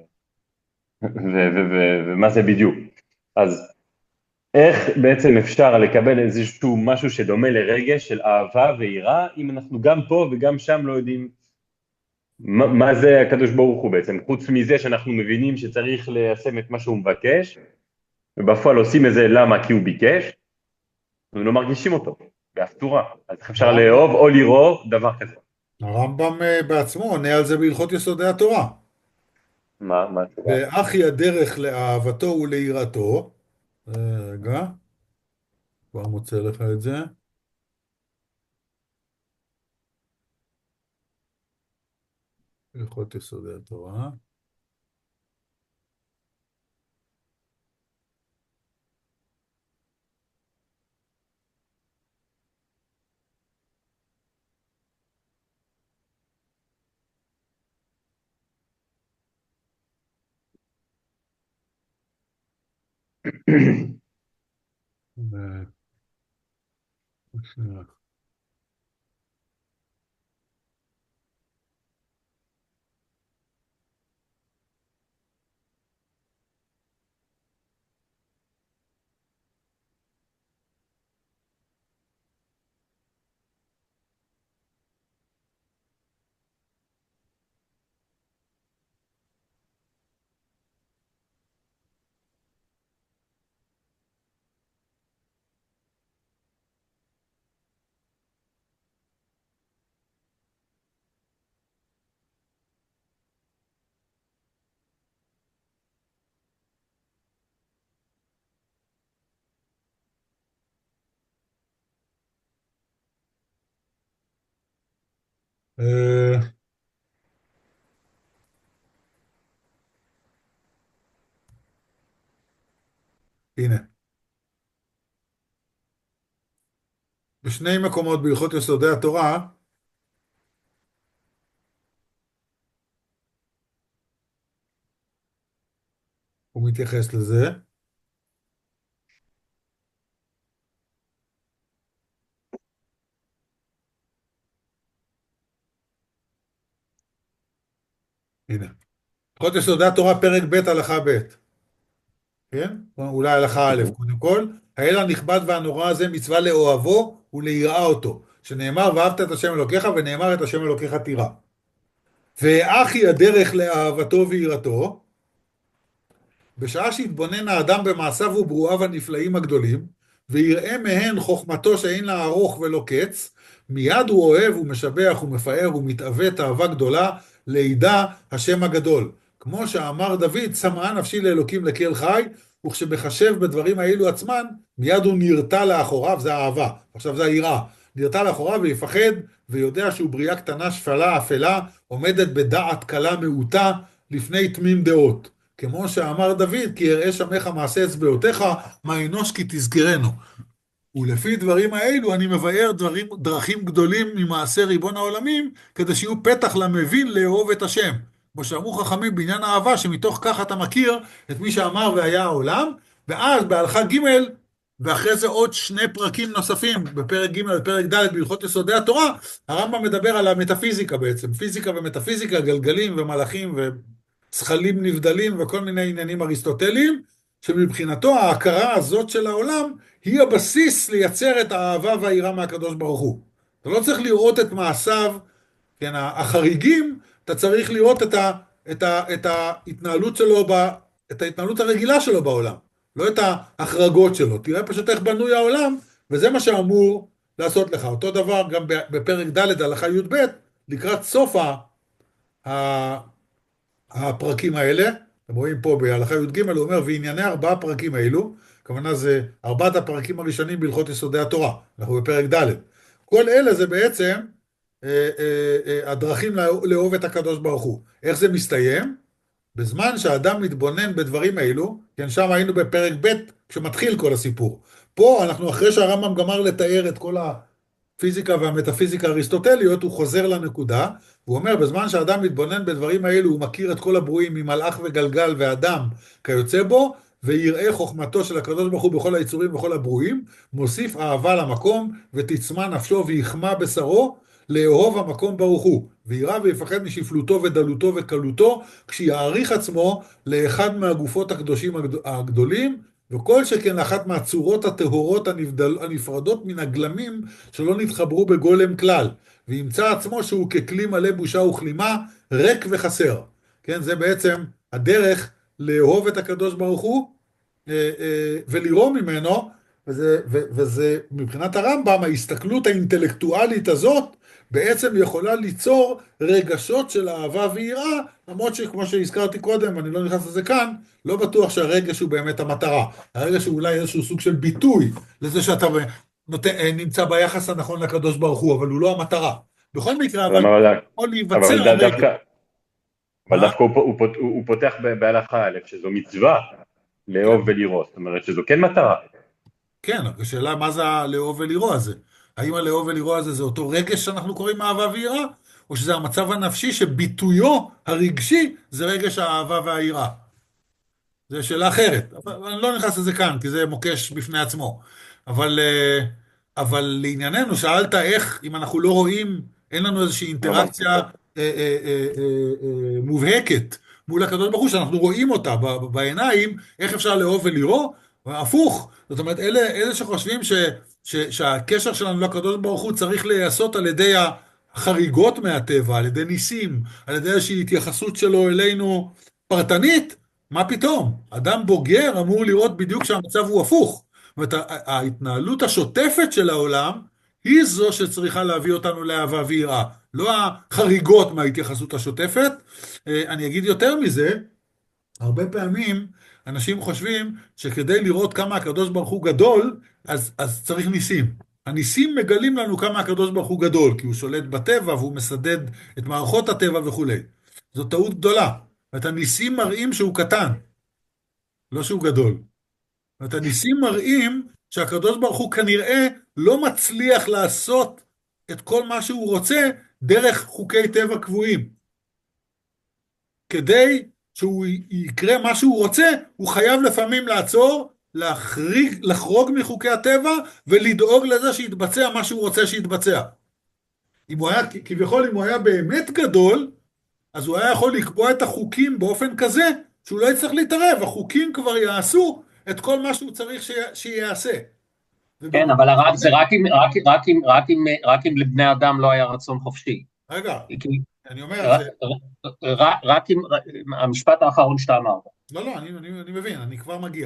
ומה זה בדיוק. אז איך בעצם אפשר לקבל איזשהו משהו שדומה לרגש של אהבה ויראה, אם אנחנו גם פה וגם שם לא יודעים מה זה הקדוש ברוך הוא בעצם, חוץ מזה שאנחנו מבינים שצריך ליישם את מה שהוא מבקש, ובפועל עושים את זה למה? כי הוא ביקש, ולא מרגישים אותו, באף צורה. אז איך אפשר לאהוב או לראות דבר כזה? הרמב"ם בעצמו עונה על זה בהלכות יסודי התורה. מה התשובה? ואחי הדרך לאהבתו וליראתו, רגע, כבר מוצא לך את זה, הלכות יסודי התורה. אה, שנייה. אה, הנה, בשני מקומות בהלכות יסודי התורה הוא מתייחס לזה. הנה, הלכות יסודי התורה פרק ב' הלכה ב', כן? אולי הלכה א', קודם כל, האל הנכבד והנורא הזה מצווה לאוהבו וליראה אותו, שנאמר ואהבת את השם אלוקיך ונאמר את השם אלוקיך תירא. ואחי הדרך לאהבתו ויראתו, בשעה שהתבונן האדם במעשיו וברואיו הנפלאים הגדולים, ויראה מהן חוכמתו שאין לה ארוך ולא קץ, מיד הוא אוהב ומשבח ומפאר ומתאווה תאווה גדולה, לידע השם הגדול. כמו שאמר דוד, צמאה נפשי לאלוקים לקהל חי, וכשמחשב בדברים האלו עצמן, מיד הוא נרתע לאחוריו, זה האהבה, עכשיו זה היראה, נרתע לאחוריו ויפחד, ויודע שהוא בריאה קטנה שפלה אפלה, עומדת בדעת קלה מעוטה, לפני תמים דעות. כמו שאמר דוד, כי יראה שמך מעשה אצבעותיך, מה אנוש כי תזכרנו. ולפי דברים האלו אני מבאר דרכים גדולים ממעשה ריבון העולמים, כדי שיהיו פתח למבין לאהוב את השם. כמו שאמרו חכמים בעניין האהבה, שמתוך כך אתה מכיר את מי שאמר והיה העולם, ואז בהלכה ג' ואחרי זה עוד שני פרקים נוספים, בפרק ג' ופרק ד' בהלכות יסודי התורה, הרמב"ם מדבר על המטאפיזיקה בעצם, פיזיקה ומטאפיזיקה, גלגלים ומלאכים זכלים נבדלים וכל מיני עניינים אריסטוטליים, שמבחינתו ההכרה הזאת של העולם היא הבסיס לייצר את האהבה והיראה מהקדוש ברוך הוא. אתה לא צריך לראות את מעשיו, כן, החריגים, אתה צריך לראות את ההתנהלות שלו, את ההתנהלות הרגילה שלו בעולם, לא את ההחרגות שלו. תראה פשוט איך בנוי העולם, וזה מה שאמור לעשות לך. אותו דבר גם בפרק ד' הלכה י"ב, לקראת סוף הפרקים האלה, אתם רואים פה בהלכה י"ג, הוא אומר, וענייני ארבעה פרקים האלו, כוונה זה ארבעת הפרקים הראשונים בהלכות יסודי התורה, אנחנו בפרק ד'. כל אלה זה בעצם הדרכים לאהוב את הקדוש ברוך הוא. איך זה מסתיים? בזמן שהאדם מתבונן בדברים האלו, כן, שם היינו בפרק ב' כשמתחיל כל הסיפור. פה אנחנו אחרי שהרמב"ם גמר לתאר את כל הפיזיקה והמטאפיזיקה האריסטוטליות, הוא חוזר לנקודה, הוא אומר, בזמן שהאדם מתבונן בדברים האלו, הוא מכיר את כל הברואים ממלאך וגלגל ואדם כיוצא בו, ויראה חוכמתו של הקדוש ברוך הוא בכל היצורים ובכל הברואים, מוסיף אהבה למקום, ותצמא נפשו ויחמא בשרו, לאהוב המקום ברוך הוא, וירא ויפחד משפלותו ודלותו וקלותו, כשיעריך עצמו לאחד מהגופות הקדושים הגדולים, וכל שכן לאחת מהצורות הטהורות הנפרדות מן הגלמים שלא נתחברו בגולם כלל, וימצא עצמו שהוא ככלי מלא בושה וכלימה, ריק וחסר. כן, זה בעצם הדרך לאהוב את הקדוש ברוך הוא ולירום ממנו, וזה מבחינת הרמב"ם, ההסתכלות האינטלקטואלית הזאת בעצם יכולה ליצור רגשות של אהבה ויראה, למרות שכמו שהזכרתי קודם, אני לא נכנס לזה כאן, לא בטוח שהרגש הוא באמת המטרה. הרגש הוא אולי איזשהו סוג של ביטוי לזה שאתה נמצא ביחס הנכון לקדוש ברוך הוא, אבל הוא לא המטרה. בכל מקרה, אבל יכול להיווצר אבל הרגש. דווקא הוא פותח בהלכה א', שזו מצווה לאהוב ולראות, זאת אומרת שזו כן מטרה. כן, השאלה מה זה הלאהוב ולרוע הזה? האם הלאהוב ולרוע הזה זה אותו רגש שאנחנו קוראים אהבה ויראה, או שזה המצב הנפשי שביטויו הרגשי זה רגש האהבה והיראה? זו שאלה אחרת, אבל אני לא נכנס לזה כאן, כי זה מוקש בפני עצמו. אבל, אבל לענייננו, שאלת איך, אם אנחנו לא רואים, אין לנו איזושהי אינטראקציה מובהקת מול הקדוש ברוך הוא, שאנחנו רואים אותה בעיניים, איך אפשר לאהוב ולראות? הפוך, זאת אומרת, אלה שחושבים שהקשר שלנו לקדוש ברוך הוא צריך להיעשות על ידי החריגות מהטבע, על ידי ניסים, על ידי איזושהי התייחסות שלו אלינו פרטנית, מה פתאום? אדם בוגר אמור לראות בדיוק שהמצב הוא הפוך. זאת אומרת, ההתנהלות השוטפת של העולם היא זו שצריכה להביא אותנו לאהבה ויראה, לא החריגות מההתייחסות השוטפת. אני אגיד יותר מזה, הרבה פעמים אנשים חושבים שכדי לראות כמה הקדוש ברוך הוא גדול, אז צריך ניסים. הניסים מגלים לנו כמה הקדוש ברוך הוא גדול, כי הוא שולט בטבע והוא מסדד את מערכות הטבע וכו'. זו טעות גדולה. ואת הניסים מראים שהוא קטן, לא שהוא גדול. ואת הניסים מראים שהקדוש ברוך הוא כנראה לא מצליח לעשות את כל מה שהוא רוצה דרך חוקי טבע קבועים. כדי שהוא יקרה מה שהוא רוצה, הוא חייב לפעמים לעצור, לחרוג מחוקי הטבע ולדאוג לזה שיתבצע מה שהוא רוצה שיתבצע. כביכול אם הוא היה באמת גדול, אז הוא היה יכול לקבוע את החוקים באופן כזה, שהוא לא יצטרך להתערב, החוקים כבר יעשו את כל מה שהוא צריך שיעשה. כן, אבל זה רק אם לבני אדם לא היה רצון חופשי. רגע, אני אומר, רק אם, המשפט האחרון שאתה אמרת. לא, אני מבין, אני כבר מגיע.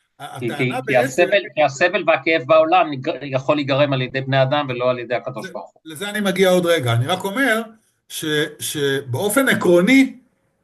כי הסבל והכאב בעולם יכול להיגרם על ידי בני אדם ולא על ידי הקדוש ברוך הוא. לזה אני מגיע עוד רגע, אני רק אומר שבאופן עקרוני,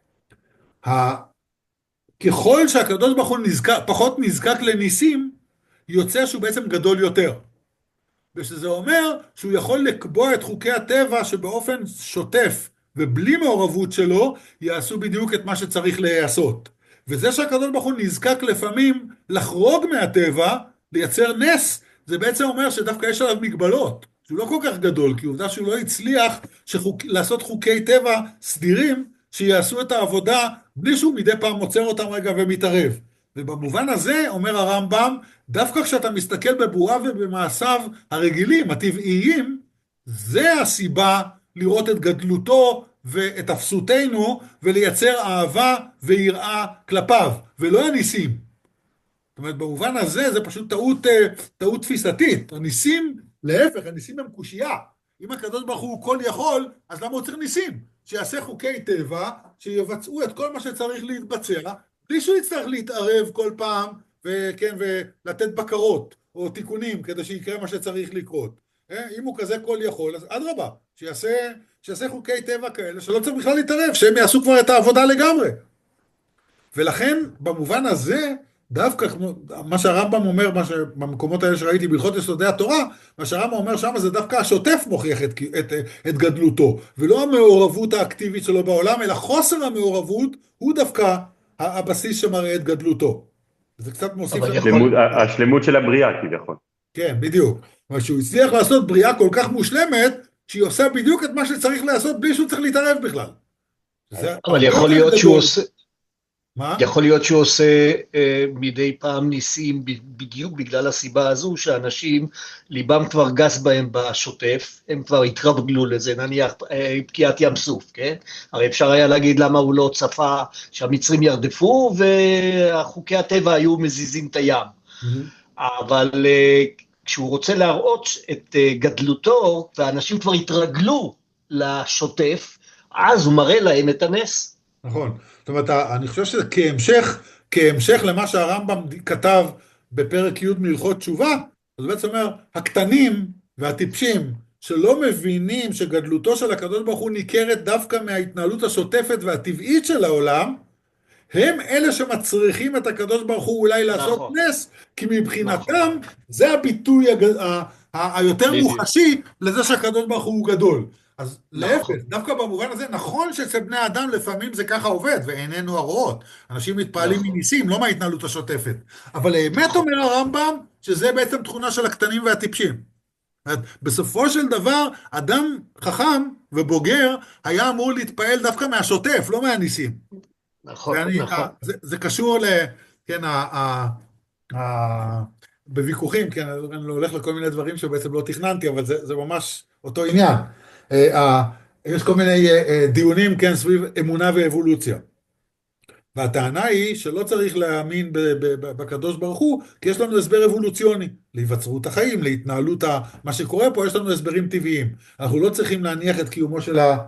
ככל שהקדוש ברוך הוא פחות נזקק לניסים, יוצא שהוא בעצם גדול יותר. ושזה אומר שהוא יכול לקבוע את חוקי הטבע שבאופן שוטף ובלי מעורבות שלו, יעשו בדיוק את מה שצריך לעשות. וזה שהקדוש ברוך הוא נזקק לפעמים לחרוג מהטבע, לייצר נס, זה בעצם אומר שדווקא יש עליו מגבלות. שהוא לא כל כך גדול, כי עובדה שהוא לא הצליח לעשות חוקי טבע סדירים, שיעשו את העבודה בלי שהוא מדי פעם מוצר אותם רגע ומתערב. ובמובן הזה, אומר הרמב"ם, דווקא כשאתה מסתכל בבוראיו ובמעשיו הרגילים, הטבעיים, זה הסיבה לראות את גדלותו ואת אפסותנו, ולייצר אהבה ויראה כלפיו, ולא הניסים. זאת אומרת, במובן הזה, זה פשוט טעות תפיסתית. הניסים, להפך, הניסים הם קושייה. אם הקדוש ברוך הוא כל יכול, אז למה הוא צריך ניסים? שיעשה חוקי טבע, שיבצעו את כל מה שצריך להתבצע, בלי שהוא יצטרך להתערב כל פעם, וכן, ולתת בקרות, או תיקונים, כדי שיקרה מה שצריך לקרות. אם הוא כזה כל יכול, אז אדרבה, שיעשה חוקי טבע כאלה, שלא צריך בכלל להתערב, שהם יעשו כבר את העבודה לגמרי. ולכן, במובן הזה, דווקא מה שהרמב"ם אומר, במקומות האלה שראיתי בהלכות יסודי התורה, מה שהרמב"ם אומר שם זה דווקא השוטף מוכיח את גדלותו, ולא המעורבות האקטיבית שלו בעולם, אלא חוסר המעורבות הוא דווקא הבסיס שמראה את גדלותו. זה קצת מוסיף... השלמות של הבריאה כביכול. כן, בדיוק. אבל שהוא הצליח לעשות בריאה כל כך מושלמת, שהיא עושה בדיוק את מה שצריך לעשות בלי שהוא צריך להתערב בכלל. אבל יכול להיות שהוא עושה... מה? יכול להיות שהוא עושה מדי פעם ניסים בדיוק בגלל הסיבה הזו, שאנשים ליבם כבר גס בהם בשוטף, הם כבר התרגלו לזה, נניח פקיעת ים סוף, כן? הרי אפשר היה להגיד למה הוא לא צפה שהמצרים ירדפו, והחוקי הטבע היו מזיזים את הים. אבל כשהוא רוצה להראות את גדלותו, והאנשים כבר התרגלו לשוטף, אז הוא מראה להם את הנס. נכון. זאת אומרת, אני חושב שזה כהמשך למה שהרמב"ם כתב בפרק י' מהלכות תשובה, אז בעצם אומר, הקטנים והטיפשים שלא מבינים שגדלותו של הקדוש ברוך הוא ניכרת דווקא מההתנהלות השוטפת והטבעית של העולם, הם אלה שמצריכים את הקדוש ברוך הוא אולי לעשות נכון, נס, כי מבחינתם נכון, זה הביטוי היותר בדיוק, מוחשי לזה שהקדוש ברוך הוא גדול. אז להפך, נכון, דווקא במובן הזה, נכון שאצל בני אדם לפעמים זה ככה עובד, ועינינו הרואות. אנשים מתפעלים נכון, מניסים, לא מההתנהלות השוטפת. אבל האמת נכון, אומר הרמב"ם, שזה בעצם תכונה של הקטנים והטיפשים. בסופו של דבר, אדם חכם ובוגר היה אמור להתפעל דווקא מהשוטף, לא מהניסים. נכון, נכון, זה קשור כן, בוויכוחים, כן, אני הולך לכל מיני דברים שבעצם לא תכננתי, אבל זה ממש אותו עניין. יש כל מיני דיונים, כן, סביב אמונה ואבולוציה. והטענה היא שלא צריך להאמין בקדוש ברוך הוא, כי יש לנו הסבר אבולוציוני, להיווצרות החיים, להתנהלות מה שקורה פה, יש לנו הסברים טבעיים. אנחנו לא צריכים להניח את קיומו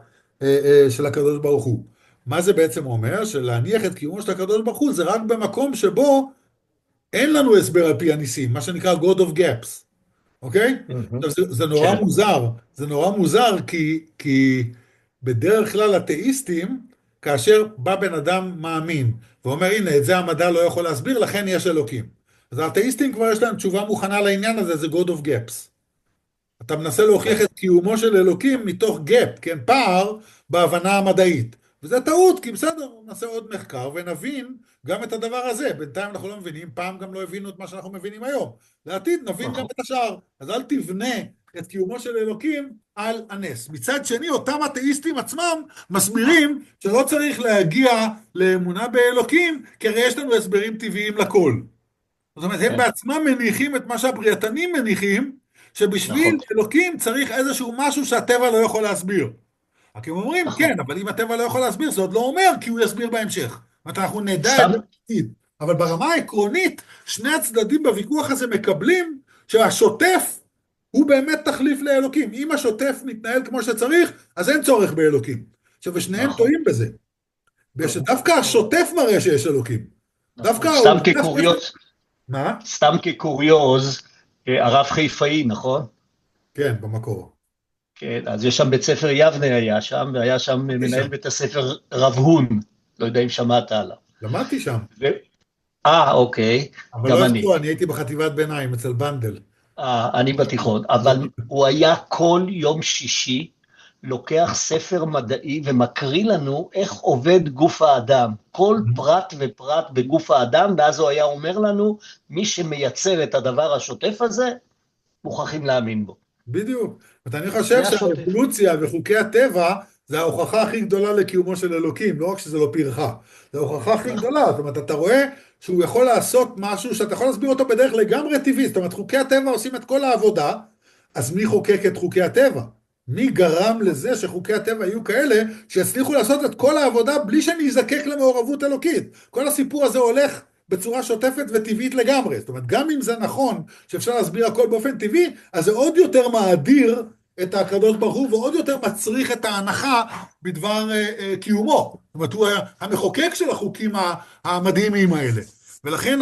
של הקדוש ברוך הוא. מה זה בעצם אומר? שלהניח את קיומו של הקדוש ברוך הוא זה רק במקום שבו אין לנו הסבר על פי הניסים, מה שנקרא God of Gaps, אוקיי? מהמם. עכשיו זה נורא כן, מוזר, זה נורא מוזר כי בדרך כלל אתאיסטים, כאשר בא בן אדם מאמין, ואומר הנה את זה המדע לא יכול להסביר, לכן יש אלוקים. אז האתאיסטים כבר יש להם תשובה מוכנה לעניין הזה, זה God of Gaps. אתה מנסה להוכיח כן, את קיומו של אלוקים מתוך gap, כן, פער בהבנה המדעית. וזה טעות, כי בסדר, נעשה עוד מחקר ונבין גם את הדבר הזה. בינתיים אנחנו לא מבינים, פעם גם לא הבינו את מה שאנחנו מבינים היום. לעתיד נבין גם נכון, את השאר. אז אל תבנה את קיומו של אלוקים על הנס. מצד שני, אותם אתאיסטים עצמם מסבירים שלא צריך להגיע לאמונה באלוקים, כי הרי יש לנו הסברים טבעיים לכל. זאת אומרת, הם כן, בעצמם מניחים את מה שהבריאתנים מניחים, שבשביל נכון, אלוקים צריך איזשהו משהו שהטבע לא יכול להסביר. רק הם אומרים, נכון. כן, אבל אם הטבע לא יכול להסביר, זה עוד לא אומר, כי הוא יסביר בהמשך. זאת אומרת, אנחנו נדע את סתם, זה בעתיד. אבל ברמה העקרונית, שני הצדדים בוויכוח הזה מקבלים שהשוטף הוא באמת תחליף לאלוקים. אם השוטף מתנהל כמו שצריך, אז אין צורך באלוקים. עכשיו, ושניהם נכון, טועים בזה. בגלל שדווקא השוטף מראה שיש אלוקים. דווקא נכון. סתם העובדה שיש... כקוריוז, מה? סתם כקוריוז, הרב חיפאי, נכון? כן, במקור. כן, אז יש שם בית ספר יבנה היה שם, והיה שם הייתי מנהל שם. בית הספר רב הון, לא יודע אם שמעת עליו. למדתי שם. ו... אוקיי, אבל גם לא אני. אצלו, אני הייתי בחטיבת ביניים אצל בנדל. אני בתיכון, אבל הוא היה כל יום שישי לוקח ספר מדעי ומקריא לנו איך עובד גוף האדם, כל פרט ופרט בגוף האדם, ואז הוא היה אומר לנו, מי שמייצר את הדבר השוטף הזה, מוכרחים להאמין בו. בדיוק. ואני חושב זה השוטף. שהאבולוציה וחוקי הטבע זה ההוכחה הכי גדולה לקיומו של אלוקים, לא רק שזה לא פרחה. זה ההוכחה הכי גדולה. זאת אומרת, אתה רואה שהוא יכול לעשות משהו שאתה יכול להסביר אותו בדרך לגמרי טבעית. זאת אומרת, חוקי הטבע עושים את כל העבודה, אז מי חוקק את חוקי הטבע? מי גרם לזה שחוקי הטבע יהיו כאלה שיצליחו לעשות את כל העבודה בלי שנזקק למעורבות אלוקית? כל הסיפור הזה הולך בצורה שוטפת וטבעית לגמרי. זאת אומרת, גם אם זה נכון שאפשר להסביר הכל באופן טבעי, אז זה עוד יותר מאדיר את הקדוש ברוך הוא, ועוד יותר מצריך את ההנחה בדבר קיומו. זאת אומרת, הוא המחוקק של החוקים המדהימים האלה. ולכן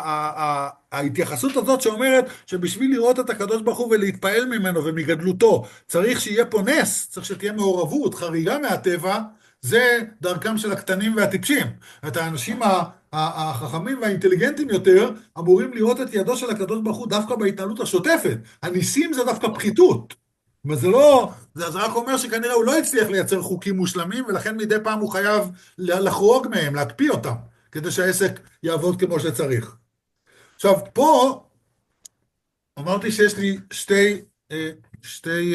ההתייחסות הזאת שאומרת שבשביל לראות את הקדוש ברוך הוא ולהתפעל ממנו ומגדלותו, צריך שיהיה פה נס, צריך שתהיה מעורבות, חריגה מהטבע, זה דרכם של הקטנים והטיפשים. את האנשים החכמים והאינטליגנטים יותר אמורים לראות את ידו של הקדוש ברוך הוא דווקא בהתנהלות השוטפת. הניסים זה דווקא פחיתות. וזה לא, זה רק אומר שכנראה הוא לא הצליח לייצר חוקים מושלמים, ולכן מדי פעם הוא חייב לחרוג מהם, להקפיא אותם, כדי שהעסק יעבוד כמו שצריך. עכשיו, פה אמרתי שיש לי שתי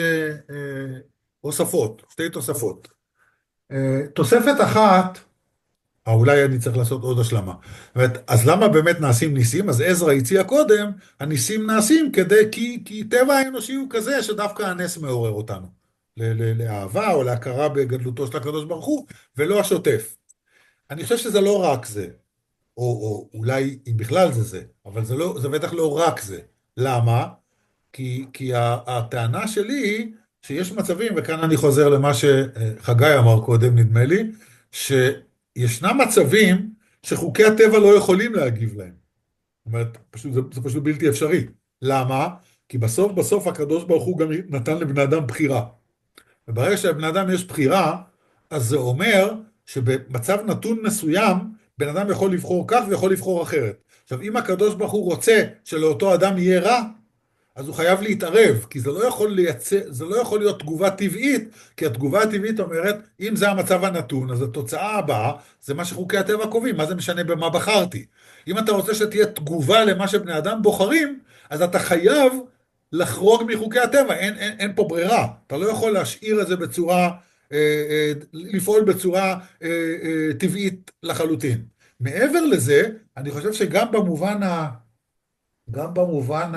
הוספות, שתי תוספות. תוספת אחת, אולי אני צריך לעשות עוד השלמה. אז למה באמת נעשים ניסים? אז עזרא הציע קודם, הניסים נעשים כי טבע האנושי הוא כזה שדווקא הנס מעורר אותנו. לאהבה או להכרה בגדלותו של הקדוש ברוך הוא, ולא השוטף. אני חושב שזה לא רק זה, או אולי אם בכלל זה, אבל זה בטח לא רק זה. למה? כי הטענה שלי היא שיש מצבים, וכאן אני חוזר למה שחגי אמר קודם, נדמה לי, שישנם מצבים שחוקי הטבע לא יכולים להגיב להם. זאת אומרת, זה פשוט בלתי אפשרי. למה? כי בסוף הקדוש ברוך הוא גם נתן לבני אדם בחירה. וברגע שלבני אדם יש בחירה, אז זה אומר שבמצב נתון מסוים, בן אדם יכול לבחור כך ויכול לבחור אחרת. עכשיו, אם הקדוש ברוך הוא רוצה שלאותו אדם יהיה רע, אז הוא חייב להתערב, כי זה לא יכול להיות תגובה טבעית, כי התגובה הטבעית אומרת, אם זה המצב הנתון, אז התוצאה הבאה זה מה שחוקי הטבע קובעים, מה זה משנה במה בחרתי. אם אתה רוצה שתהיה תגובה למה שבני אדם בוחרים, אז אתה חייב לחרוג מחוקי הטבע, אין פה ברירה. אתה לא יכול להשאיר את זה בצורה, לפעול בצורה טבעית לחלוטין. מעבר לזה, אני חושב שגם במובן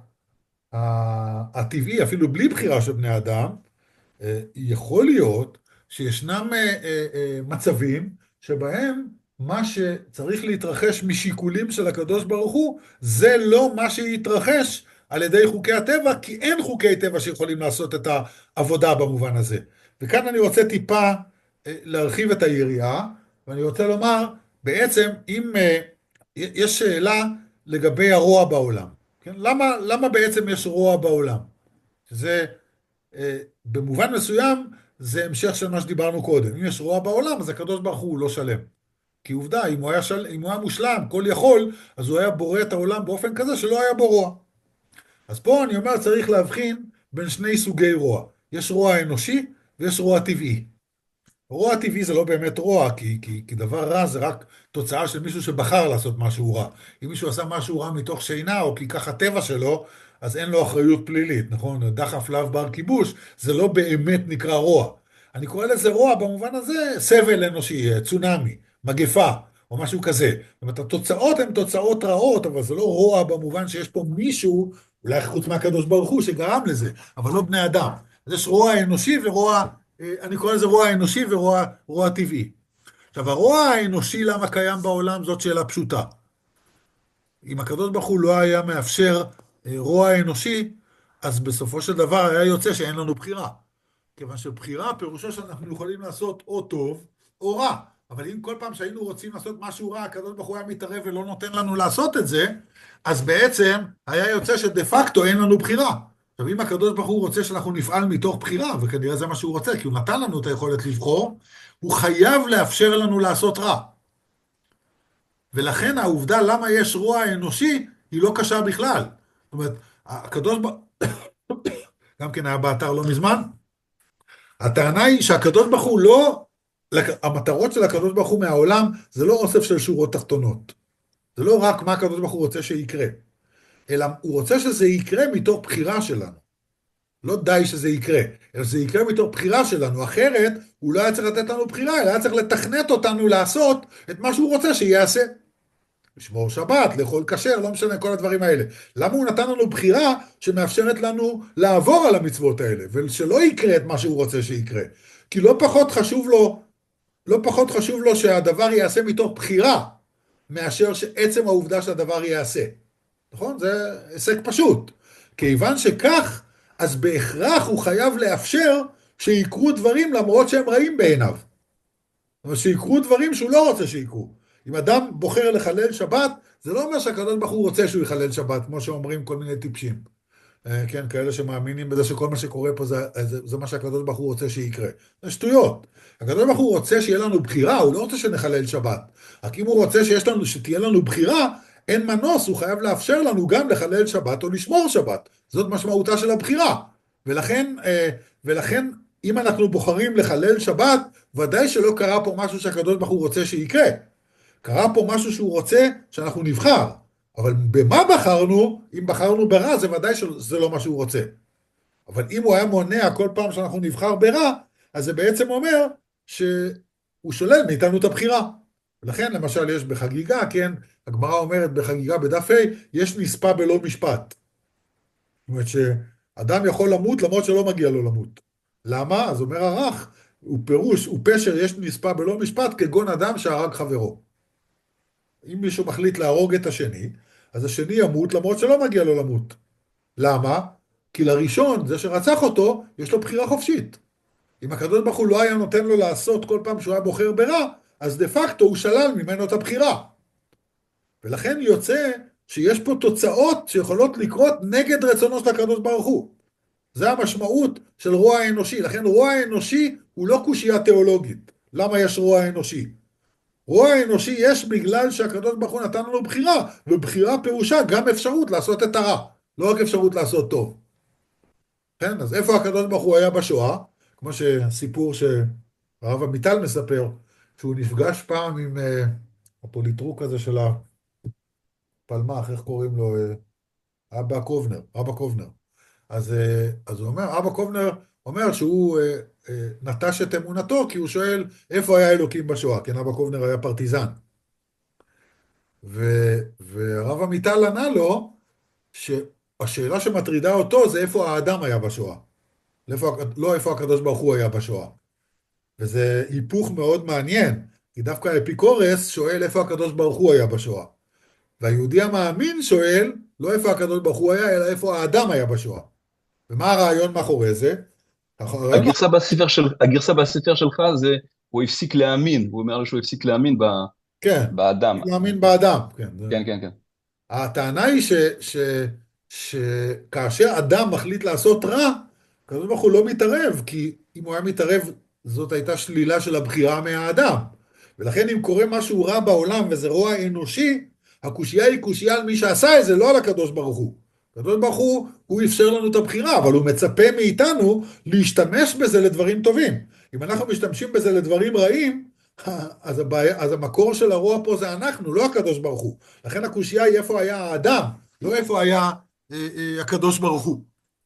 הטבעי, אפילו בלי בחירה של בני אדם, יכול להיות שישנם מצבים שבהם מה שצריך להתרחש משיקולים של הקדוש ברוך הוא, זה לא מה שיתרחש על ידי חוקי הטבע, כי אין חוקי טבע שיכולים לעשות את העבודה במובן הזה. וכאן אני רוצה טיפה להרחיב את היריעה, ואני רוצה לומר, בעצם אם יש שאלה לגבי הרוע בעולם, כן? למה בעצם יש רוע בעולם? זה במובן מסוים זה המשך של מה שדיברנו קודם. אם יש רוע בעולם, אז הקדוש ברוך הוא לא שלם. כי עובדה, אם הוא היה מושלם, כל יכול, אז הוא היה בורא את העולם באופן כזה שלא היה בו רוע. אז פה אני אומר, צריך להבחין בין שני סוגי רוע. יש רוע אנושי ויש רוע טבעי. רוע טבעי זה לא באמת רוע, כי דבר רע זה רק תוצאה של מישהו שבחר לעשות משהו רע. אם מישהו עשה משהו רע מתוך שינה, או כי ככה טבע שלו, אז אין לו אחריות פלילית, נכון? דחף לאו בר כיבוש, זה לא באמת נקרא רוע. אני קורא לזה רוע במובן הזה, סבל אנושי, צונאמי, מגפה, או משהו כזה. זאת אומרת, התוצאות הן תוצאות רעות, אבל זה לא רוע במובן שיש פה מישהו, אולי חוץ מהקדוש ברוך הוא, שגרם לזה, אבל לא בני אדם. אז יש רוע אנושי ורוע, אני קורא לזה רוע אנושי ורוע טבעי. עכשיו, הרוע האנושי למה קיים בעולם זאת שאלה פשוטה. אם הקדוש ברוך הוא לא היה מאפשר רוע אנושי, אז בסופו של דבר היה יוצא שאין לנו בחירה. כיוון שבחירה פירושו שאנחנו יכולים לעשות או טוב או רע. אבל אם כל פעם שהיינו רוצים לעשות משהו רע, הקדוש ברוך הוא היה מתערב ולא נותן לנו לעשות את זה, אז בעצם היה יוצא שדה פקטו אין לנו בחירה. עכשיו, אם הקדוש ברוך הוא רוצה שאנחנו נפעל מתוך בחירה, וכנראה זה מה שהוא רוצה, כי הוא נתן לנו את היכולת לבחור, הוא חייב לאפשר לנו לעשות רע. ולכן העובדה למה יש רוע אנושי, היא לא קשה בכלל. זאת אומרת, הקדוש ברוך הוא, גם כן היה באתר לא מזמן, הטענה היא שהקדוש ברוך הוא לא, המטרות של הקדוש ברוך הוא מהעולם, זה לא אוסף של שורות תחתונות. זה לא רק מה הקדוש ברוך הוא רוצה שיקרה, אלא הוא רוצה שזה יקרה מתוך בחירה שלנו. לא די שזה יקרה, אלא שזה יקרה מתוך בחירה שלנו, אחרת הוא לא היה צריך לתת לנו בחירה, אלא היה צריך לתכנת אותנו לעשות את מה שהוא רוצה שיעשה. לשמור שבת, לאכול כשר, לא משנה כל הדברים האלה. למה הוא נתן לנו בחירה שמאפשרת לנו לעבור על המצוות האלה, ושלא יקרה את מה שהוא רוצה שיקרה? כי לא פחות חשוב לו שהדבר יעשה מתוך בחירה, מאשר שעצם העובדה שהדבר יעשה. נכון? זה הישג פשוט. כיוון שכך, אז בהכרח הוא חייב לאפשר שיקרו דברים למרות שהם רעים בעיניו. אבל שיקרו דברים שהוא לא רוצה שיקרו. אם אדם בוחר לחלל שבת, זה לא אומר שהקדוש ברוך הוא רוצה שהוא יחלל שבת, כמו שאומרים כל מיני טיפשים. כן, כאלה שמאמינים בזה שכל מה שקורה פה זה מה שהקדוש ברוך הוא רוצה שיקרה. זה שטויות. הקדוש ברוך הוא רוצה שיהיה לנו בחירה, הוא לא רוצה שנחלל שבת. רק אם הוא רוצה שתהיה לנו בחירה, אין מנוס, הוא חייב לאפשר לנו גם לחלל שבת או לשמור שבת. זאת משמעותה של הבחירה. ולכן, אם אנחנו בוחרים לחלל שבת, ודאי שלא קרה פה משהו שהקדוש ברוך הוא רוצה שיקרה. קרה פה משהו שהוא רוצה שאנחנו נבחר. אבל במה בחרנו? אם בחרנו ברע, זה ודאי שזה לא מה שהוא רוצה. אבל אם הוא היה מונע כל פעם שאנחנו נבחר ברע, אז זה בעצם אומר שהוא שולל מאיתנו את הבחירה. ולכן, למשל, יש בחגיגה, כן, הגמרא אומרת בחגיגה בדף ה', יש נספה בלא משפט. זאת אומרת שאדם יכול למות למרות שלא מגיע לו למות. למה? אז אומר הרך, הוא פירוש, הוא פשר, יש נספה בלא משפט, כגון אדם שהרג חברו. אם מישהו מחליט להרוג את השני, אז השני ימות למרות שלא מגיע לו למות. למה? כי לראשון, זה שרצח אותו, יש לו בחירה חופשית. אם הקדוש ברוך הוא לא היה נותן לו לעשות כל פעם שהוא היה בוחר ברע, אז דה פקטו הוא שלל ממנו את הבחירה. ולכן יוצא שיש פה תוצאות שיכולות לקרות נגד רצונו של הקדוש ברוך הוא. זה המשמעות של רוע האנושי. לכן רוע האנושי הוא לא קושייה תיאולוגית. למה יש רוע אנושי? רוע האנושי יש בגלל שהקדוש ברוך הוא נתן לנו בחירה, ובחירה פירושה גם אפשרות לעשות את הרע, לא רק אפשרות לעשות טוב. כן? אז איפה הקדוש ברוך הוא היה בשואה? כמו שהסיפור שהרב עמיטל מספר, שהוא נפגש פעם עם הפוליטרוק הזה של הפלמ"ח, איך קוראים לו? אבא קובנר. אז הוא אומר, אבא קובנר אומר שהוא נטש את אמונתו, כי הוא שואל איפה היה אלוקים בשואה, כן, אבא קובנר היה פרטיזן. והרב עמיטל ענה לו, שהשאלה שמטרידה אותו זה איפה האדם היה בשואה. לא איפה הקדוש ברוך הוא היה בשואה. וזה היפוך מאוד מעניין, כי דווקא האפיקורס שואל איפה הקדוש ברוך הוא היה בשואה. והיהודי המאמין שואל, לא איפה הקדוש ברוך הוא היה, אלא איפה האדם היה בשואה. ומה הרעיון מאחורי זה? הגרסה בספר שלך זה, הוא הפסיק להאמין, הוא אומר שהוא הפסיק להאמין כן, באדם. להאמין באדם. כן. הטענה היא שכאשר אדם מחליט לעשות רע, הקדוש ברוך הוא לא מתערב, כי אם הוא היה מתערב, זאת הייתה שלילה של הבחירה מהאדם. ולכן אם קורה משהו רע בעולם וזה רוע אנושי, הקושייה היא קושייה על מי שעשה את זה, לא על הקדוש ברוך הוא. הקדוש ברוך הוא אפשר לנו את הבחירה, אבל הוא מצפה מאיתנו להשתמש בזה לדברים טובים. אם אנחנו משתמשים בזה לדברים רעים, אז המקור של הרוע פה זה אנחנו, לא הקדוש ברוך הוא. לכן הקושייה היא איפה היה האדם, לא איפה היה הקדוש ברוך הוא.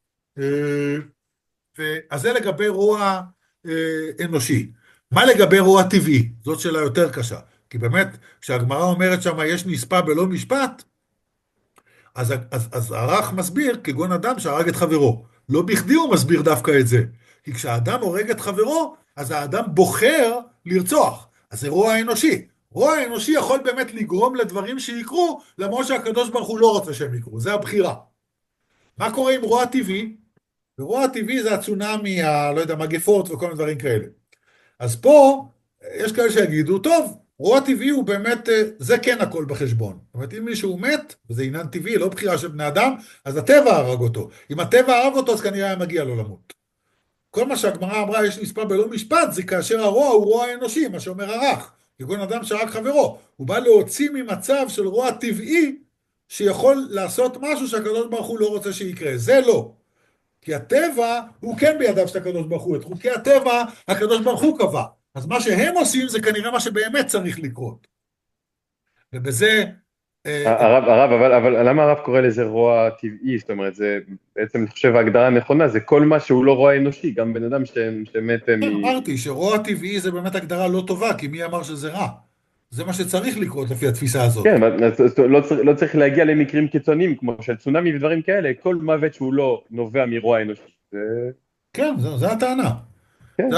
אז זה לגבי רוע אנושי. מה לגבי רוע טבעי? זאת שאלה יותר קשה. כי באמת, כשהגמרא אומרת שמה יש נספה בלא משפט, אז הרח מסביר כגון אדם שהרג את חברו. לא בכדי הוא מסביר דווקא את זה. כי כשהאדם הורג את חברו, אז האדם בוחר לרצוח. אז זה רוע אנושי. רוע האנושי יכול באמת לגרום לדברים שיקרו, למרות שהקדוש ברוך הוא לא רוצה שהם יקרו. זה הבחירה. מה קורה עם רוע טבעי? ורוע טבעי זה הצונמי, לא יודע, מגפות וכל מיני דברים כאלה. אז פה יש כאלה שיגידו, טוב, רוע טבעי הוא באמת, זה כן הכל בחשבון. זאת אומרת, אם מישהו מת, וזה עניין טבעי, לא בחירה של בני אדם, אז הטבע הרג אותו. אם הטבע הרג אותו, אז כנראה היה מגיע לו למות. כל מה שהגמרא אמרה, יש נספה בלא משפט, זה כאשר הרוע הוא רוע אנושי, מה שאומר הרח. כגון אדם שהרג חברו. הוא בא להוציא ממצב של רוע טבעי, שיכול לעשות משהו שהקדוש ברוך הוא לא רוצה שיקרה. זה לא. כי הטבע הוא כן בידיו של הקדוש ברוך הוא. את חוקי הטבע, הקדוש ברוך הוא קבע. אז מה שהם עושים זה כנראה מה שבאמת צריך לקרות. ובזה... הרב, אבל למה הרב קורא לזה רוע טבעי? זאת אומרת, זה בעצם, אני חושב, ההגדרה הנכונה, זה כל מה שהוא לא רוע אנושי, גם בן אדם שמת אמרתי שרוע טבעי זה באמת הגדרה לא טובה, כי מי אמר שזה רע? זה מה שצריך לקרות לפי התפיסה הזאת. כן, לא צריך להגיע למקרים קיצוניים, כמו של צונאמי ודברים כאלה, כל מוות שהוא לא נובע מרוע אנושי. כן, זה הטענה. כן,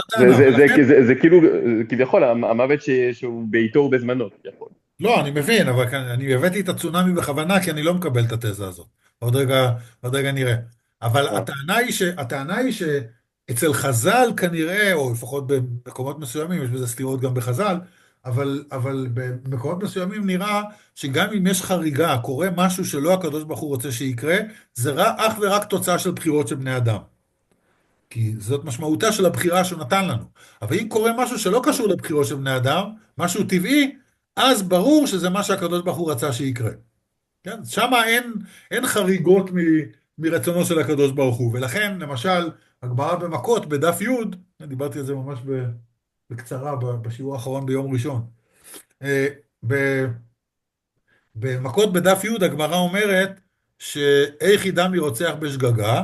זה כאילו, כביכול, המוות שהוא בעיתו ובזמנו, כביכול. לא, אני מבין, אבל אני הבאתי את הצונאמי בכוונה, כי אני לא מקבל את התזה הזאת. עוד רגע נראה. אבל הטענה היא שאצל חז"ל כנראה, או לפחות במקומות מסוימים, יש בזה סתירות גם בחז"ל, אבל במקומות מסוימים נראה שגם אם יש חריגה, קורה משהו שלא הקדוש ברוך הוא רוצה שיקרה, זה אך ורק תוצאה של בחירות של בני אדם. כי זאת משמעותה של הבחירה שהוא נתן לנו. אבל אם קורה משהו שלא קשור לבחירות של בני אדם, משהו טבעי, אז ברור שזה מה שהקדוש ברוך הוא רצה שיקרה. כן? שמה אין חריגות מרצונו של הקדוש ברוך הוא. ולכן, למשל, הגמרא במכות, בדף י', דיברתי על זה ממש בקצרה בשיעור האחרון ביום ראשון. במכות בדף י' הגמרא אומרת שאיך ידע רוצח בשגגה,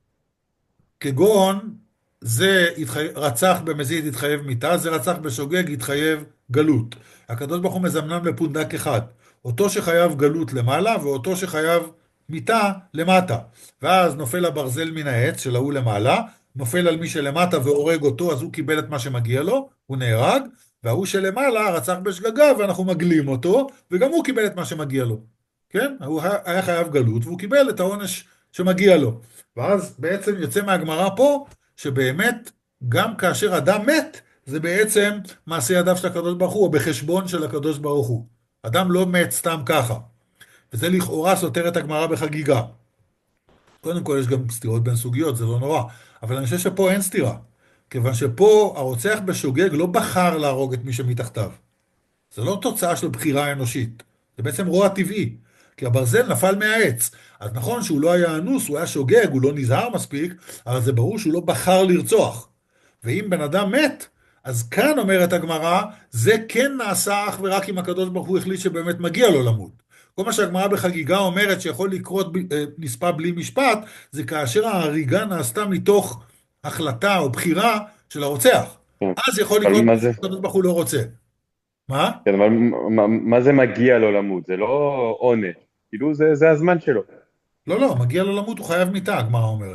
כגון זה רצח במזיד התחייב מיתה, זה רצח בשוגג התחייב גלות. הקדוש ברוך הוא מזמנם לפונדק אחד, אותו שחייב גלות למעלה ואותו שחייב מיתה למטה. ואז נופל הברזל מן העץ של ההוא למעלה, נופל על מי שלמטה והורג אותו, אז הוא קיבל את מה שמגיע לו, הוא נהרג, וההוא שלמעלה רצח בשגגה ואנחנו מגלים אותו, וגם הוא קיבל את מה שמגיע לו. כן? הוא היה חייב גלות והוא קיבל את העונש שמגיע לו. ואז בעצם יוצא מהגמרא פה, שבאמת גם כאשר אדם מת, זה בעצם מעשה ידיו של הקדוש ברוך הוא, או בחשבון של הקדוש ברוך הוא. אדם לא מת סתם ככה. וזה לכאורה סותר את הגמרא בחגיגה. קודם כל יש גם סתירות בין סוגיות, זה לא נורא, אבל אני חושב שפה אין סתירה, כיוון שפה הרוצח בשוגג לא בחר להרוג את מי שמתחתיו. זה לא תוצאה של בחירה אנושית, זה בעצם רוע טבעי, כי הברזל נפל מהעץ. אז נכון שהוא לא היה אנוס, הוא היה שוגג, הוא לא נזהר מספיק, אבל זה ברור שהוא לא בחר לרצוח. ואם בן אדם מת, אז כאן אומרת הגמרא, זה כן נעשה אך ורק אם הקדוש ברוך הוא החליט שבאמת מגיע לו למות. כל מה שהגמרא בחגיגה אומרת שיכול לקרות נספה בלי משפט, זה כאשר ההריגה נעשתה מתוך החלטה או בחירה של הרוצח. כן. אז יכול אבל לקרות מה זה? שהקדוש ברוך הוא לא רוצה. מה? כן, אבל מה זה מגיע לו למות? זה לא עונש. כאילו זה הזמן שלו. לא, לא, מגיע לו למות, הוא חייב מיתה, הגמרא אומרת.